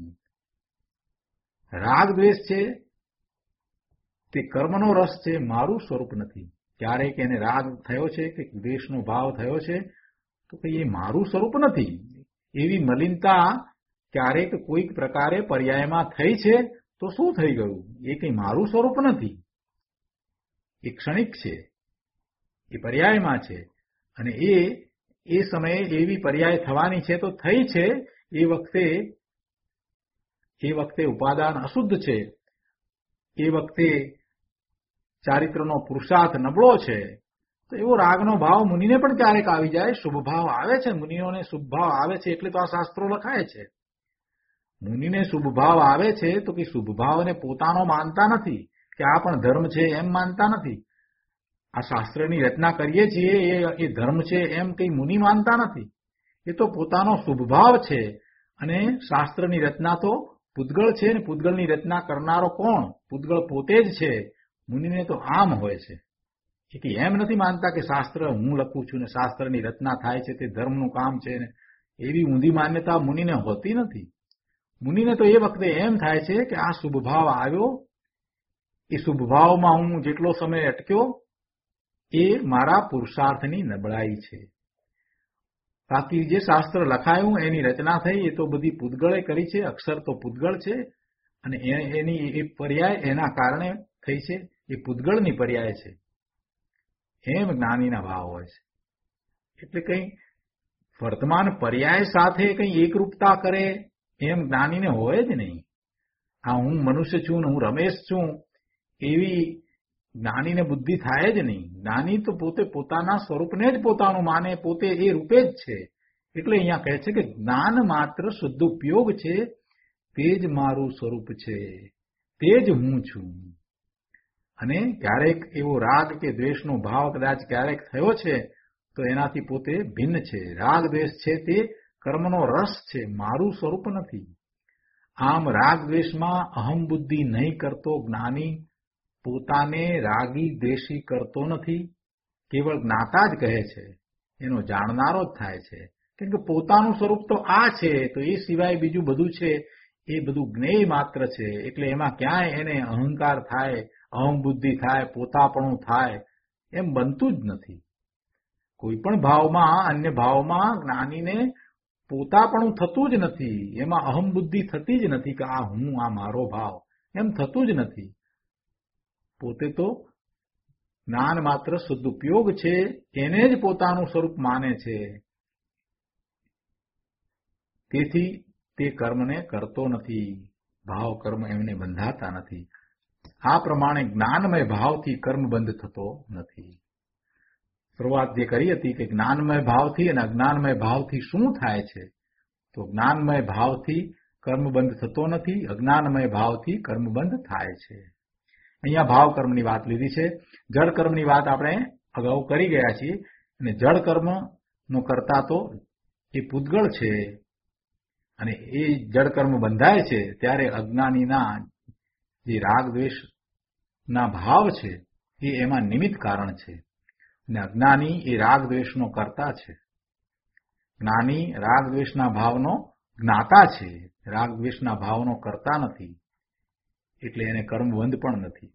રાગ દ્વેષ છે તે કર્મનો રસ છે, મારું સ્વરૂપ નથી. ક્યારેક એને રાગ થયો છે કે દ્વેષનો ભાવ થયો છે તો એ મારું સ્વરૂપ નથી. એવી મલિનતા ક્યારેક કોઈક પ્રકારે પર્યાયમાં થઈ છે તો શું થઈ ગયું? એ કંઈ મારું સ્વરૂપ નથી. એ ક્ષણિક છે, એ પર્યાયમાં છે. અને એ એ સમયે એવી પર્યાય થવાની છે તો થઈ છે. એ વખતે એ વખતે ઉપાદાન અશુદ્ધ છે. એ વખતે ચારિત્રનો પુરુષાર્થ નબળો છે. તો એવો રાગનો ભાવ મુનિને પણ ક્યારેક આવી જાય. શુભ ભાવ આવે છે, મુનિઓને શુભ ભાવ આવે છે એટલે તો આ શાસ્ત્રો લખાય છે. મુનિને શુભ ભાવ આવે છે તો કે શુભ ભાવને પોતાનો માનતા નથી કે આ પણ ધર્મ છે એમ માનતા નથી. આ શાસ્ત્રની રચના કરીએ છીએ એ ધર્મ છે એમ કઈ મુનિ માનતા નથી. એ તો પોતાનો શુભ ભાવ છે. અને શાસ્ત્રની રચના તો પૂતગળ છે ને પૂતગળની રચના કરનારો કોણ? પૂતગળ પોતે જ છે. મુનિને તો આમ હોય છે. કે એમ નથી માનતા કે શાસ્ત્ર હું લખું છું ને શાસ્ત્રની રચના થાય છે તે ધર્મનું કામ છે ને એવી ઊંધી માન્યતા મુનિને હોતી નથી. મુનિને તો એ વખતે એમ થાય છે કે આ શુભ ભાવ આવ્યો, એ શુભ ભાવમાં હું જેટલો સમય અટક્યો એ મારા પુરુષાર્થની નબળાઈ છે. બાકી જે શાસ્ત્ર લખાયું એની રચના થઈ એ તો બધી પૂતગળે કરી છે. અક્ષર તો પૂતગળ છે અને એની એ પર્યાય એના કારણે થઈ છે. એ પૂતગળની પર્યાય છે. એમ જ્ઞાનીના ભાવ હોય છે. એટલે કંઈ વર્તમાન પર્યાય સાથે કંઈ એકરૂપતા કરે એમ જ્ઞાનીને હોય જ નહીં. આ હું મનુષ્ય છું ને હું રમેશ છું એવી જ્ઞાનીને બુદ્ધિ થાય જ નહીં. જ્ઞાની તો પોતે પોતાના સ્વરૂપને જ પોતાનું માને, પોતે એ રૂપે જ છે. એટલે અહીંયા કહે છે કે જ્ઞાન માત્ર શુદ્ધ ઉપયોગ છે, તે જ મારું સ્વરૂપ છે, તે જ હું છું. અને ક્યારેક એવો રાગ કે દ્વેષનો ભાવ કદાચ ક્યારેક થયો છે તો એનાથી પોતે ભિન્ન છે. રાગ દ્વેષ છે તે કર્મનો રસ છે, મારું સ્વરૂપ નથી. આમ રાગ દ્વેષમાં અહમ બુદ્ધિ નહીં કરતો જ્ઞાની પોતાને રાગી દ્વેષી કરતો નથી, કેવળ જ્ઞાતા જ કહે છે, એનો જાણનારો જ થાય છે. કેમ કે પોતાનું સ્વરૂપ તો આ છે, તો એ સિવાય બીજું બધું છે એ બધું જ્ઞેય માત્ર છે. એટલે એમાં ક્યાંય એને અહંકાર થાય, અહમ બુદ્ધિ થાય, પોતાપણું થાય એમ બનતું જ નથી. કોઈ પણ ભાવમાં, અન્ય ભાવમાં જ્ઞાનીને પોતાપણું થતું જ નથી, એમાં અહમ બુદ્ધિ થતી જ નથી કે આ હું, આ મારો ભાવ, એમ થતું જ નથી. પોતે તો જ્ઞાન માત્ર શુદ્ધ ઉપયોગ છે, એને જ પોતાનું સ્વરૂપ માને છે. તેથી તે કર્મને કરતો નથી, ભાવ કર્મ એમને બંધાતા નથી. આ પ્રમાણે જ્ઞાનમય ભાવથી કર્મ બંધ થતો નથી. શરૂઆત જે કરી હતી કે જ્ઞાનમય ભાવથી અને અજ્ઞાનમય ભાવથી શું થાય છે, તો જ્ઞાનમય ભાવથી કર્મ બંધ થતો નથી, અજ્ઞાનમય ભાવથી કર્મ બંધ થાય છે. અહીંયા ભાવ કર્મની વાત લીધી છે. જળ કર્મની વાત આપણે અગાઉ કરી ગયા છીએ. અને જળ કર્મનો કરતા તો એ પૂતગળ છે, અને એ જળ કર્મ બંધાય છે ત્યારે અજ્ઞાનીના જે રાગ દ્વેષના ભાવ છે એ એમાં નિમિત્ત કારણ છે, અને અજ્ઞાની એ રાગ દ્વેષનો કરતા છે. જ્ઞાની રાગ દ્વેષના ભાવનો જ્ઞાતા છે, રાગ દ્વેષના ભાવનો કરતા નથી, એટલે એને કર્મબંધ પણ નથી.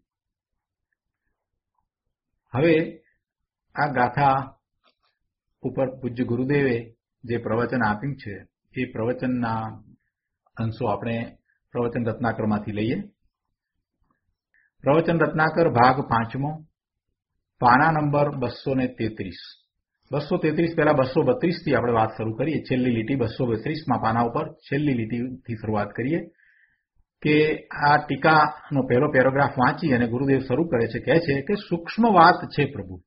હવે આ ગાથા ઉપર પૂજ્ય ગુરુદેવે જે પ્રવચન આપ્યું છે એ પ્રવચનના અંશો આપણે પ્રવચન રત્નાકરમાંથી લઈએ. પ્રવચન રત્નાકર ભાગ પાંચમો, પાના નંબર બસો ને તેત્રીસ. બસો તેત્રીસ પહેલા બસો બત્રીસ થી આપણે વાત શરૂ કરીએ. છેલ્લી લીટી બસો બત્રીસમાં પાના ઉપર છેલ્લી લીટીથી શરૂઆત કરીએ કે આ ટીકાનો પહેલો પેરેગ્રાફ વાંચી અને ગુરુદેવ શરૂ કરે છે. કહે છે કે સૂક્ષ્મ વાત છે પ્રભુ.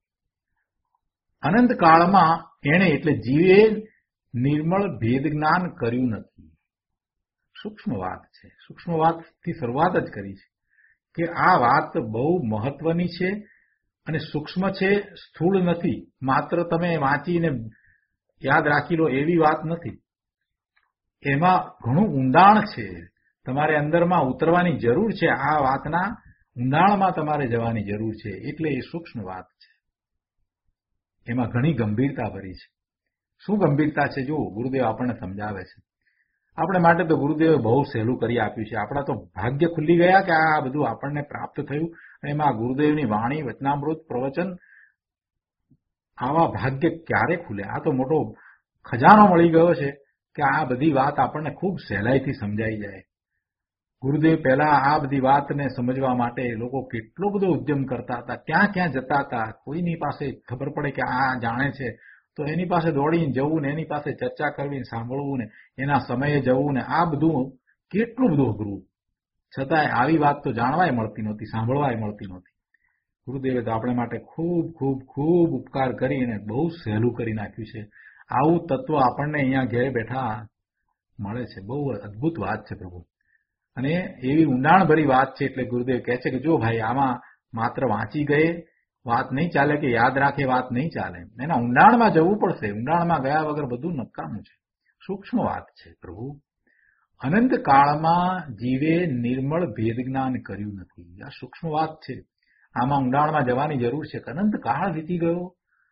અનંત કાળમાં એણે એટલે જીવે નિર્મળ ભેદ જ્ઞાન કર્યું નથી. સૂક્ષ્મ વાત છે, સૂક્ષ્મ વાતથી શરૂઆત જ કરી છે કે આ વાત બહુ મહત્વની છે અને સૂક્ષ્મ છે, સ્થૂળ નથી. માત્ર તમે વાંચીને યાદ રાખી લો એવી વાત નથી. એમાં ઘણું ઊંડાણ છે, તમારે અંદરમાં ઉતરવાની જરૂર છે. આ વાતના ઊંડાણમાં તમારે જવાની જરૂર છે, એટલે એ સૂક્ષ્મ વાત છે. એમાં ઘણી ગંભીરતા ભરી છે. શું ગંભીરતા છે જો ગુરુદેવ આપણને સમજાવે છે. આપણે માટે તો ગુરુદેવે બહુ સહેલું કરી આપ્યું છે. આપણા તો ભાગ્ય ખુલ્લી ગયા કે આ બધું આપણને પ્રાપ્ત થયું. અને એમાં ગુરુદેવની વાણી, વચનામૃત, પ્રવચન, આવા ભાગ્ય ક્યારે ખુલે? આ તો મોટો ખજાનો મળી ગયો છે કે આ બધી વાત આપણને ખૂબ સહેલાઈથી સમજાઈ જાય. ગુરુદેવ પહેલા આ બધી વાતને સમજવા માટે લોકો કેટલો બધો ઉદ્યમ કરતા હતા, ક્યાં ક્યાં જતા હતા. કોઈની પાસે ખબર પડે કે આ જાણે છે તો એની પાસે દોડીને જવું ને એની પાસે ચર્ચા કરવી, સાંભળવું ને એના સમયે જવું ને આ બધું કેટલું બધું અઘરું. છતાંય આવી વાત તો જાણવાય મળતી નહોતી, સાંભળવાય મળતી નહોતી. ગુરુદેવે તો આપણે માટે ખૂબ ખૂબ ખૂબ ઉપકાર કરીને બહુ સહેલું કરી નાખ્યું છે. આવું તત્વ આપણને અહીંયા ઘેરે બેઠા મળે છે. બહુ અદભુત વાત છે પ્રભુ. અને એવી ઊંડાણભરી વાત છે એટલે ગુરુદેવ કહે છે કે જો ભાઈ આમાં માત્ર વાંચી ગયે વાત નહીં ચાલે, કે યાદ રાખે વાત નહીં ચાલે. એના ઊંડાણમાં જવું પડશે. ઊંડાણમાં ગયા વગર બધું નકામું છે. સૂક્ષ્મ વાત છે પ્રભુ. અનંત કાળમાં જીવે નિર્મળ ભેદ જ્ઞાન કર્યું નથી. આ સૂક્ષ્મ વાત છે. આમાં ઊંડાણમાં જવાની જરૂર છે. અનંત કાળ વીતી ગયો,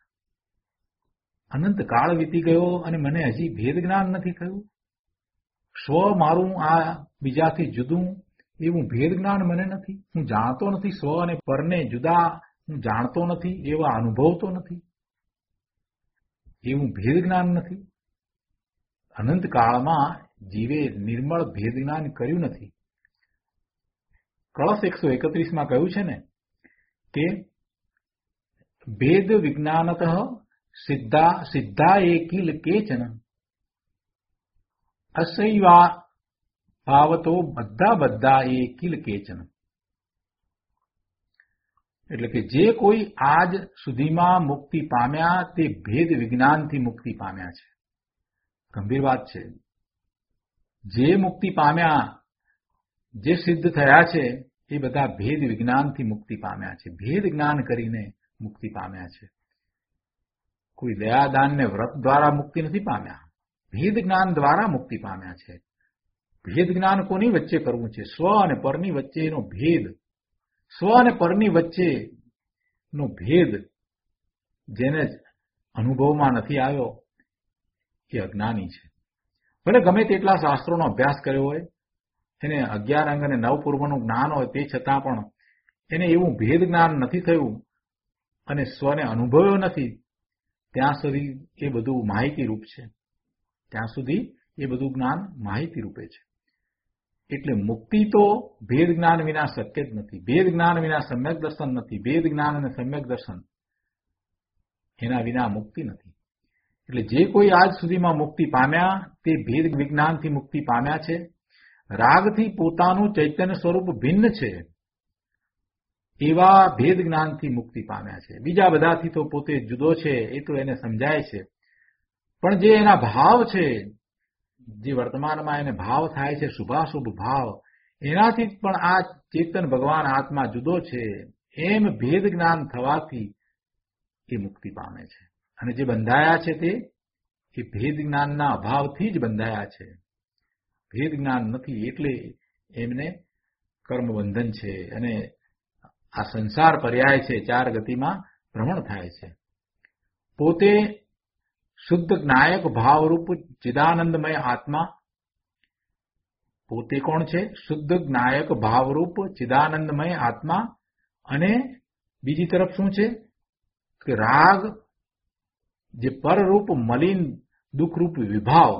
અનંત કાળ વીતી ગયો અને મને હજી ભેદ જ્ઞાન નથી થયું. સ્વ મારું આ બીજાથી જુદું એવું ભેદ જ્ઞાન મને નથી. હું જાણતો નથી સ્વ અને પરને જુદા હું જાણતો નથી, એવા અનુભવતો નથી, એવું ભેદ જ્ઞાન નથી. અનંત કાળમાં જીવે નિર્મળ ભેદ જ્ઞાન કર્યું નથી. કળશ એકસો એકત્રીસમાં કહ્યું છે ને કે ભેદ વિજ્ઞાનત સિદ્ધા સિદ્ધા એ કિલ કેચન અસૈવા ભાવતો બધા બધા એ કિલ કેચન. એટલે કે જે કોઈ આજ સુધીમાં મુક્તિ પામ્યા તે ભેદ વિજ્ઞાનથી મુક્તિ પામ્યા છે. ગંભીર વાત છે. જે મુક્તિ પામ્યા, જે સિદ્ધ થયા છે એ બધા ભેદ વિજ્ઞાનથી મુક્તિ પામ્યા છે. ભેદ જ્ઞાન કરીને મુક્તિ પામ્યા છે. કોઈ દયાદાન ને વ્રત દ્વારા મુક્તિ નથી પામ્યા, ભેદ જ્ઞાન દ્વારા મુક્તિ પામ્યા છે. ભેદ જ્ઞાન કોની વચ્ચે કરવું છે? સ્વ અને પરની વચ્ચેનો ભેદ, સ્વ અને પરની વચ્ચેનો ભેદ જેને અનુભવમાં નથી આવ્યો એ અજ્ઞાની છે. ભલે ગમે તેટલા શાસ્ત્રોનો અભ્યાસ કર્યો હોય, એને અગિયાર અંગ અને નવ પૂર્વનું જ્ઞાન હોય, તે છતાં પણ એને એવું ભેદ જ્ઞાન નથી થયું અને સ્વને અનુભવ્યો નથી, ત્યાં સુધી એ બધું માહિતી રૂપ છે. ત્યાં સુધી એ બધું જ્ઞાન માહિતી રૂપે છે. એટલે મુક્તિ તો ભેદ જ્ઞાન વિના શક્ય જ નથી. ભેદ જ્ઞાન વિના સમ્યક દર્શન નથી. ભેદ જ્ઞાન અને સમ્યક દર્શન એના વિના મુક્તિ નથી. એટલે જે કોઈ આજ સુધીમાં મુક્તિ પામ્યા તે ભેદ વિજ્ઞાનથી મુક્તિ પામ્યા છે. રાગથી પોતાનું ચૈતન્ય સ્વરૂપ ભિન્ન છે એવા ભેદ જ્ઞાનથી મુક્તિ પામ્યા છે. બીજા બધાથી તો પોતે જુદો છે એ તો એને સમજાય છે, પણ જે એના ભાવ છે, જે વર્તમાનમાં એને ભાવ થાય છે, શુભાશુભ ભાવ, એનાથી પણ આ ચેતન ભગવાન આત્મા જુદો છે એમ ભેદ જ્ઞાન થવાથી એ મુક્તિ પામે છે. અને જે બંધાયા છે તે એ ભેદ જ્ઞાનના અભાવથી જ બંધાયા છે. ભેદ જ્ઞાન નથી એટલે એમને કર્મબંધન છે અને આ સંસાર પર્યાય છે, ચાર ગતિમાં ભ્રમણ થાય છે. પોતે શુદ્ધ જ્ઞાયક ભાવરૂપ ચિદાનંદમય આત્મા, પોતે કોણ છે? શુદ્ધ જ્ઞાયક ભાવરૂપ ચિદાનંદમય આત્મા. અને બીજી તરફ શું છે કે રાગ, જે પરરૂપ મલિન દુઃખરૂપ વિભાવ.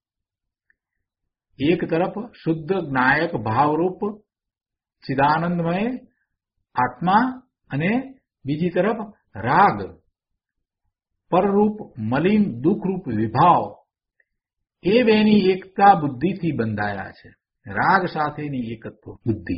એક તરફ શુદ્ધ જ્ઞાયક ભાવરૂપ ચિદાનંદમય આત્મા અને બીજી તરફ રાગ, પરરૂપ મલિન દુઃખરૂપ વિભાવ. એ બેની એકતા બુદ્ધિથી બંધાયા છે. રાગ સાથેની એકત્વ બુદ્ધિ,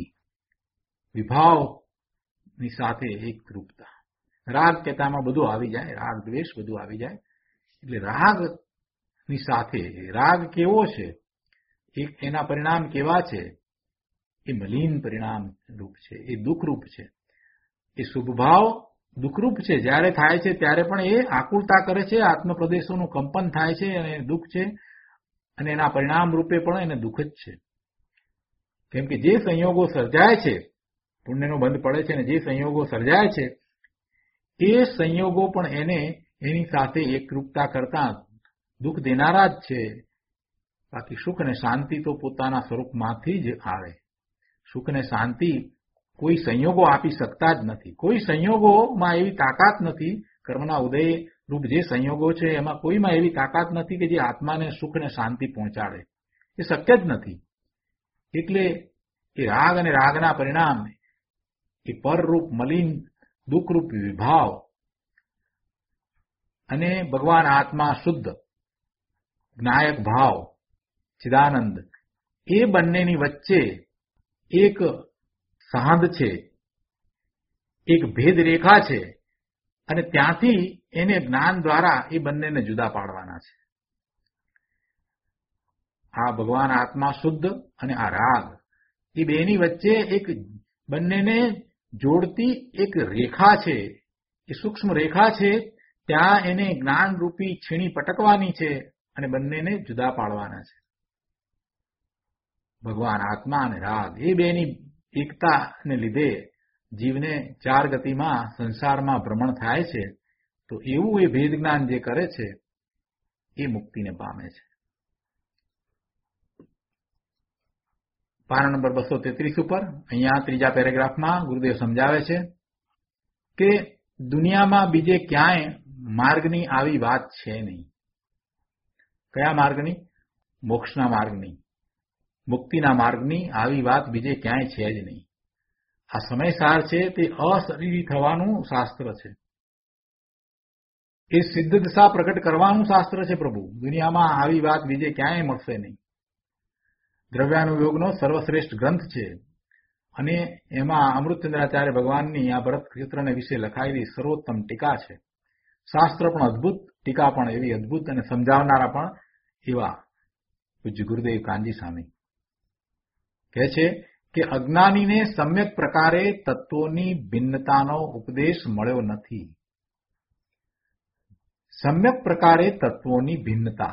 વિભાવની સાથે એકરૂપતા. રાગ કહેતામાં બધું આવી જાય, રાગ દ્વેષ બધું આવી જાય. એટલે રાગની સાથે, રાગ કેવો છે, એક એના પરિણામ કેવા છે? એ મલિન પરિણામ રૂપ છે, એ દુઃખરૂપ છે. એ શુભભાવ દુઃખરૂપ છે. જ્યારે થાય છે ત્યારે પણ એ આકુલતા કરે છે, આત્મપ્રદેશોનું કંપન થાય છે અને દુઃખ છે, અને એના પરિણામ રૂપે પણ એને દુઃખ જ છે. કેમ કે જે સંયોગો સર્જાય છે, પુણ્યનો બંધ પડે છે અને જે સંયોગો સર્જાય છે એ સંયોગો પણ એને એની સાથે એકરૂપતા કરતા દુઃખ દેનારા જ છે. બાકી સુખ અને શાંતિ તો પોતાના સ્વરૂપમાંથી જ આવે. સુખ અને શાંતિ કોઈ સંયોગો આપી શકતા જ નથી. કોઈ સંયોગોમાં એવી તાકાત નથી. કર્મના ઉદય રૂપ જે સંયોગો છે એમાં કોઈમાં એવી તાકાત નથી કે જે આત્માને સુખ અને શાંતિ પહોંચાડે. એ શક્ય જ નથી. એટલે એ રાગ અને રાગના પરિણામ એ પરરૂપ મલિન દુઃખરૂપ વિભાવ અને ભગવાન આત્મા શુદ્ધ જ્ઞાયક ભાવ ચિદાનંદ, એ બંનેની વચ્ચે એક સાંધ છે, એક ભેદ રેખા છે અને ત્યાંથી એને જ્ઞાન દ્વારા એ બંનેને જુદા પાડવાના છે. આ ભગવાન આત્મા શુદ્ધ અને આ રાગ, એ બેની વચ્ચે એક બંનેને જોડતી એક રેખા છે, એ સૂક્ષ્મ રેખા છે. ત્યાં એને જ્ઞાન રૂપી છીણી પટકવાની છે અને બંનેને જુદા પાડવાના છે. ભગવાન આત્મા અને રાગ, એ બેની એકતાને લીધે જીવને ચાર ગતિમાં સંસારમાં ભ્રમણ થાય છે. તો એવું એ ભેદ જ્ઞાન જે કરે છે એ મુક્તિને પામે છે. પાના નંબર બસો તેત્રીસ ઉપર અહીંયા ત્રીજા પેરેગ્રાફમાં ગુરુદેવ સમજાવે છે કે દુનિયામાં બીજે ક્યાંય માર્ગની આવી વાત છે નહીં. કયા માર્ગની? મોક્ષના માર્ગની, મુક્તિના માર્ગની આવી વાત બીજે ક્યાંય છે જ નહીં. આ સમયસાર છે તે અશરીરી થવાનું શાસ્ત્ર છે. એ સિદ્ધ દિશા પ્રગટ કરવાનું શાસ્ત્ર છે. પ્રભુ, દુનિયામાં આવી વાત બીજે ક્યાંય મળશે નહીં. દ્રવ્યાનુયોગનો સર્વશ્રેષ્ઠ ગ્રંથ છે અને એમાં અમૃતચંદ્રાચાર્ય ભગવાનની આ ભરત ક્ષેત્રને વિશે લખાયેલી સર્વોત્તમ ટીકા છે. શાસ્ત્ર પણ અદભુત, ટીકા પણ એવી અદભુત અને સમજાવનારા પણ એવા પૂજ્ય ગુરુદેવ કાનજી સ્વામી કહે છે કે અજ્ઞાનીને સમ્યક પ્રકારે તત્વોની ભિન્નતાનો ઉપદેશ મળ્યો નથી. સમ્યક પ્રકારે તત્વોની ભિન્નતા,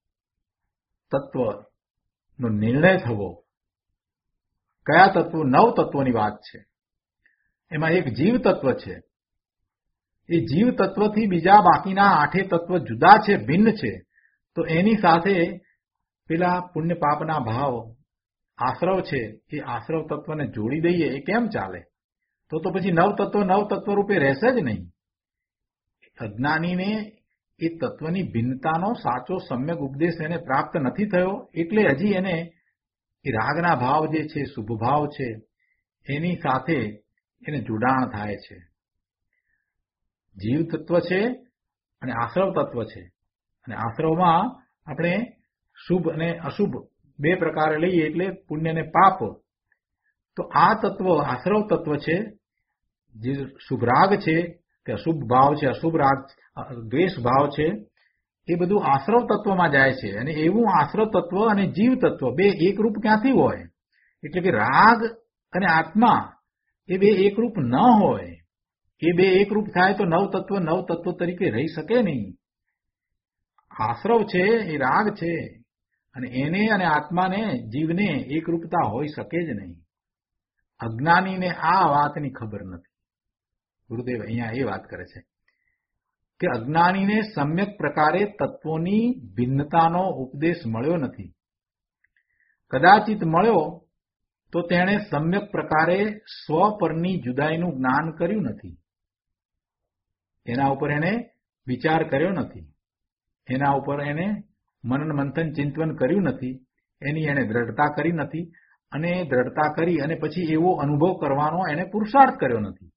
તત્વનો નિર્ણય થવો. કયા તત્વો? નવ તત્વોની વાત છે. એમાં એક જીવ તત્વ છે. એ જીવ તત્વથી બીજા બાકીના આઠે તત્વ જુદા છે, ભિન્ન છે. તો એની સાથે પેલા પુણ્ય પાપના ભાવ આશ્રવ છે, એ આશ્રવ તત્વને જોડી દઈએ એ કેમ ચાલે? તો તો પછી નવ તત્વ નવ તત્વ રૂપે રહેશે જ નહીં. અજ્ઞાનીને એ તત્વની ભિન્નતાનો સાચો સમ્યક ઉપદેશ એને પ્રાપ્ત નથી થયો, એટલે હજી એને એ રાગના ભાવ જે છે, શુભ ભાવ છે, એની સાથે એને જોડાણ થાય છે. જીવ તત્વ છે અને આશ્રવ તત્વ છે. અને આશ્રવમાં આપણે શુભ અને અશુભ બે પ્રકારે લઈએ એટલે પુણ્ય અને પાપ. તો આ તત્વ આશ્રવ તત્વ છે, જે શુભ રાગ છે કે અશુભ ભાવ છે, અશુભ રાગ દ્વેષ ભાવ છે, એ બધું આશ્રવ તત્વમાં જાય છે. અને એવું આશ્રવ તત્વ અને જીવ તત્વ બે એકરૂપ ક્યાંથી હોય? એટલે કે રાગ અને આત્મા એ બે એકરૂપ ન હોય. એ બે એકરૂપ થાય તો નવ તત્વ નવ તત્વ તરીકે રહી શકે નહીં. આશ્રવ છે એ રાગ છે, અને એને અને આત્માને જીવને એકરૂપતા હોઈ શકે જ નહીં. અજ્ઞાનીને આ વાતની ખબર નથી. ગુરુદેવ અહીંયા એ વાત કરે છે કે અજ્ઞાનીને સમ્યક પ્રકારે તત્વોની ભિન્નતાનો ઉપદેશ મળ્યો નથી. કદાચિત મળ્યો તો તેણે સમ્યક પ્રકારે સ્વ પરની જુદાઈનું જ્ઞાન કર્યું નથી. એના ઉપર એને વિચાર કર્યો નથી. એના ઉપર એને મનન મંથન ચિંતન કર્યું નથી. એની એને દ્રઢતા કરી નથી. અને દ્રઢતા કરી અને પછી એવો અનુભવ કરવાનો એને પુરુષાર્થ કર્યો નથી.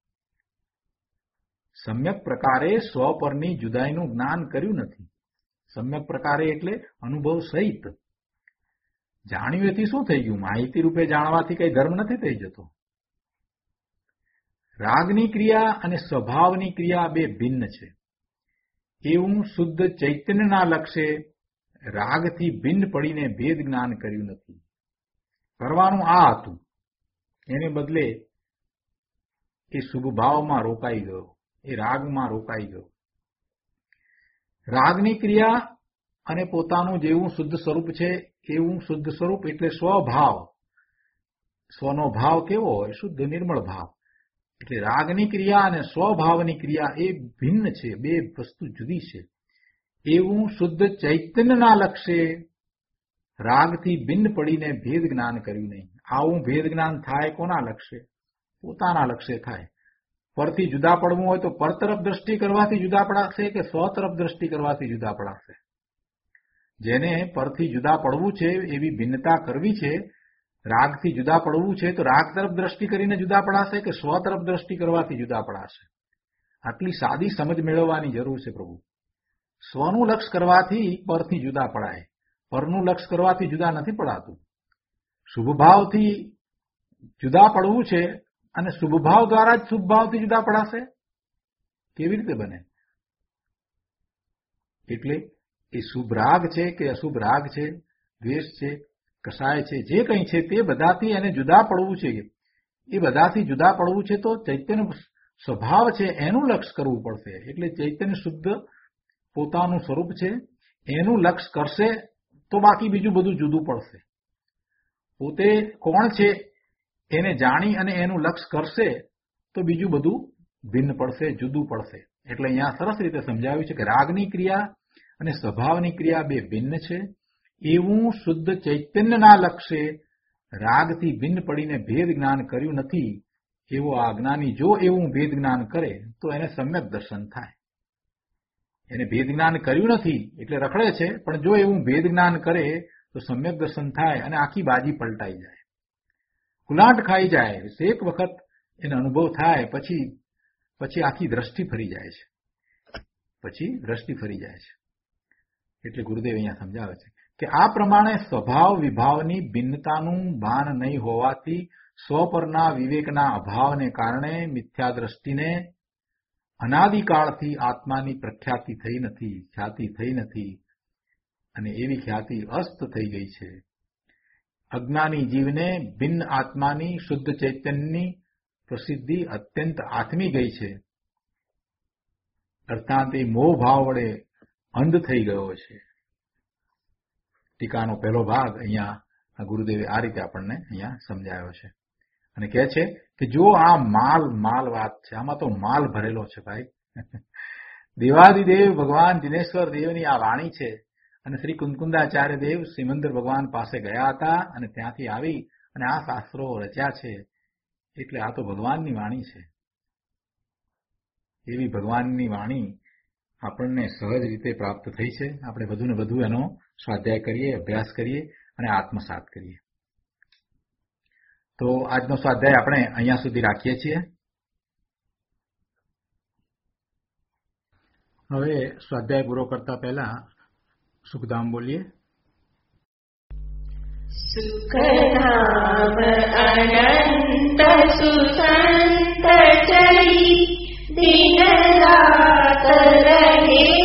સમ્યક પ્રકારે સ્વ પરની જુદાઈનું જ્ઞાન કર્યું નથી. સમ્યક પ્રકારે એટલે અનુભવ સહિત. જાણ્યું એથી શું થઈ ગયું? માહિતી રૂપે જાણવાથી કઈ ધર્મ નથી થઈ જતો. રાગની ક્રિયા અને સ્વભાવની ક્રિયા બે ભિન્ન છે. એવું શુદ્ધ ચૈતન્યના લક્ષ્ય રાગથી ભિન્ન પડીને ભેદ જ્ઞાન કર્યું નથી. કરવાનું આ હતું. એને બદલે એ શુભ ભાવમાં રોકાઈ ગયો, એ રાગમાં રોકાઈ ગયો. રાગની ક્રિયા અને પોતાનું જેવું શુદ્ધ સ્વરૂપ છે એવું શુદ્ધ સ્વરૂપ એટલે સ્વભાવ. સ્વનો ભાવ કેવો હોય? શુદ્ધ નિર્મળ ભાવ. એટલે રાગની ક્રિયા અને સ્વભાવની ક્રિયા એ ભિન્ન છે, બે વસ્તુ જુદી છે. એવું શુદ્ધ ચૈતન્યના લક્ષ્ય રાગથી ભિન્ન પડીને ભેદ જ્ઞાન કર્યું નહીં. આવું ભેદ જ્ઞાન થાય કોના લક્ષ્ય? પોતાના લક્ષ્ય થાય. પરથી જુદા પડવું હોય તો પર તરફ દ્રષ્ટિ કરવાથી જુદા પડાશે કે સ્વ તરફ દ્રષ્ટિ કરવાથી જુદા પડાશે? જેને પરથી જુદા પડવું છે, એવી ભિન્નતા કરવી છે, રાગથી જુદા પડવું છે, તો રાગ તરફ દ્રષ્ટિ કરીને જુદા પડાશે કે સ્વ તરફ દ્રષ્ટિ કરવાથી જુદા પડાશે? આટલી સાદી સમજ મેળવવાની જરૂર છે પ્રભુ. સ્વનું લક્ષ કરવાથી પરથી જુદા પડાય, પરનું લક્ષ કરવાથી જુદા નથી પડાતું. શુભ ભાવથી જુદા પડવું છે અને શુભ ભાવ દ્વારા જ શુભ ભાવથી જુદા પડાશે? કેવી રીતે બને? એટલે એ શુભ રાગ છે કે અશુભ રાગ છે, દ્વેષ છે, કસાય છે, જે કંઈ છે તે બધાથી એને જુદા પડવું છે. એ બધાથી જુદા પડવું છે તો ચૈતન્ય સ્વભાવ છે એનું લક્ષ કરવું પડશે. એટલે ચૈતન્ય શુદ્ધ પોતાનું સ્વરૂપ છે એનું લક્ષ કરશે તો બાકી બીજું બધું જુદું પડશે. પોતે કોણ છે એને જાણી અને એનું લક્ષ કરશે તો બીજું બધું ભિન્ન પડશે, જુદું પડશે. એટલે અહીંયા સરસ રીતે સમજાવ્યું છે કે રાગની ક્રિયા અને સ્વભાવની ક્રિયા બે ભિન્ન છે. એવું શુદ્ધ ચૈતન્યના લક્ષ્ય રાગથી ભિન્ન પડીને ભેદ જ્ઞાન કર્યું નથી. એવો આ જ્ઞાની જો એવું ભેદ જ્ઞાન કરે તો એને સમ્યક દર્શન થાય. એને ભેદ જ્ઞાન કર્યું નથી એટલે રખડે છે, પણ જો એવું ભેદ જ્ઞાન કરે તો સમ્યક દર્શન થાય અને આખી બાજી પલટાઈ જાય, કુલાટ ખાઈ જાય. એક વખત એને અનુભવ થાય પછી પછી આખી દ્રષ્ટિ ફરી જાય છે, પછી દ્રષ્ટિ ફરી જાય છે. એટલે ગુરુદેવ અહીંયા સમજાવે છે કે આ પ્રમાણે સ્વભાવ વિભાવની ભિન્નતાનું ભાન નહીં હોવાથી સ્વ પરના વિવેકના અભાવને કારણે મિથ્યા દ્રષ્ટિને અનાદિકાળથી આત્માની પ્રખ્યાતિ થઈ નથી, ખ્યાતિ થઈ નથી, અને એવી ખ્યાતિ અસ્ત થઈ ગઈ છે. અજ્ઞાની જીવને ભિન્ન આત્માની શુદ્ધ ચૈતન્યની પ્રસિદ્ધિ અત્યંત આથમી ગઈ છે, અર્થાત એ મોહ ભાવ વડે અંધ થઈ ગયો છે. ટીકાનો પહેલો ભાગ અહીંયા ગુરુદેવે આ રીતે આપણને અહીંયા સમજાયો છે અને કહે છે કે જો આ માલ માલ વાત છે, આમાં તો માલ ભરેલો છે ભાઈ. દેવાદિદેવ ભગવાન દિનેશ્વર દેવની આ વાણી છે અને શ્રી કુંદકુંદાચાર્ય દેવ સિમંદર ભગવાન પાસે ગયા હતા અને ત્યાંથી આવી અને આ શાસ્ત્રો રચ્યા છે. એટલે આ તો ભગવાનની વાણી છે. એવી ભગવાનની વાણી આપણને સહજ રીતે પ્રાપ્ત થઈ છે. આપણે વધુ ને વધુ એનો સ્વાધ્યાય કરીએ, અભ્યાસ કરીએ અને આત્મસાત કરીએ. તો આજનો સ્વાધ્યાય આપણે અહીંયા સુધી રાખીએ છીએ. હવે સ્વાધ્યાય પૂરો કરતા પહેલા સુખધામ બોલીએ. સુખધામ અનંત સુસંત ચરી દિન રાત રહે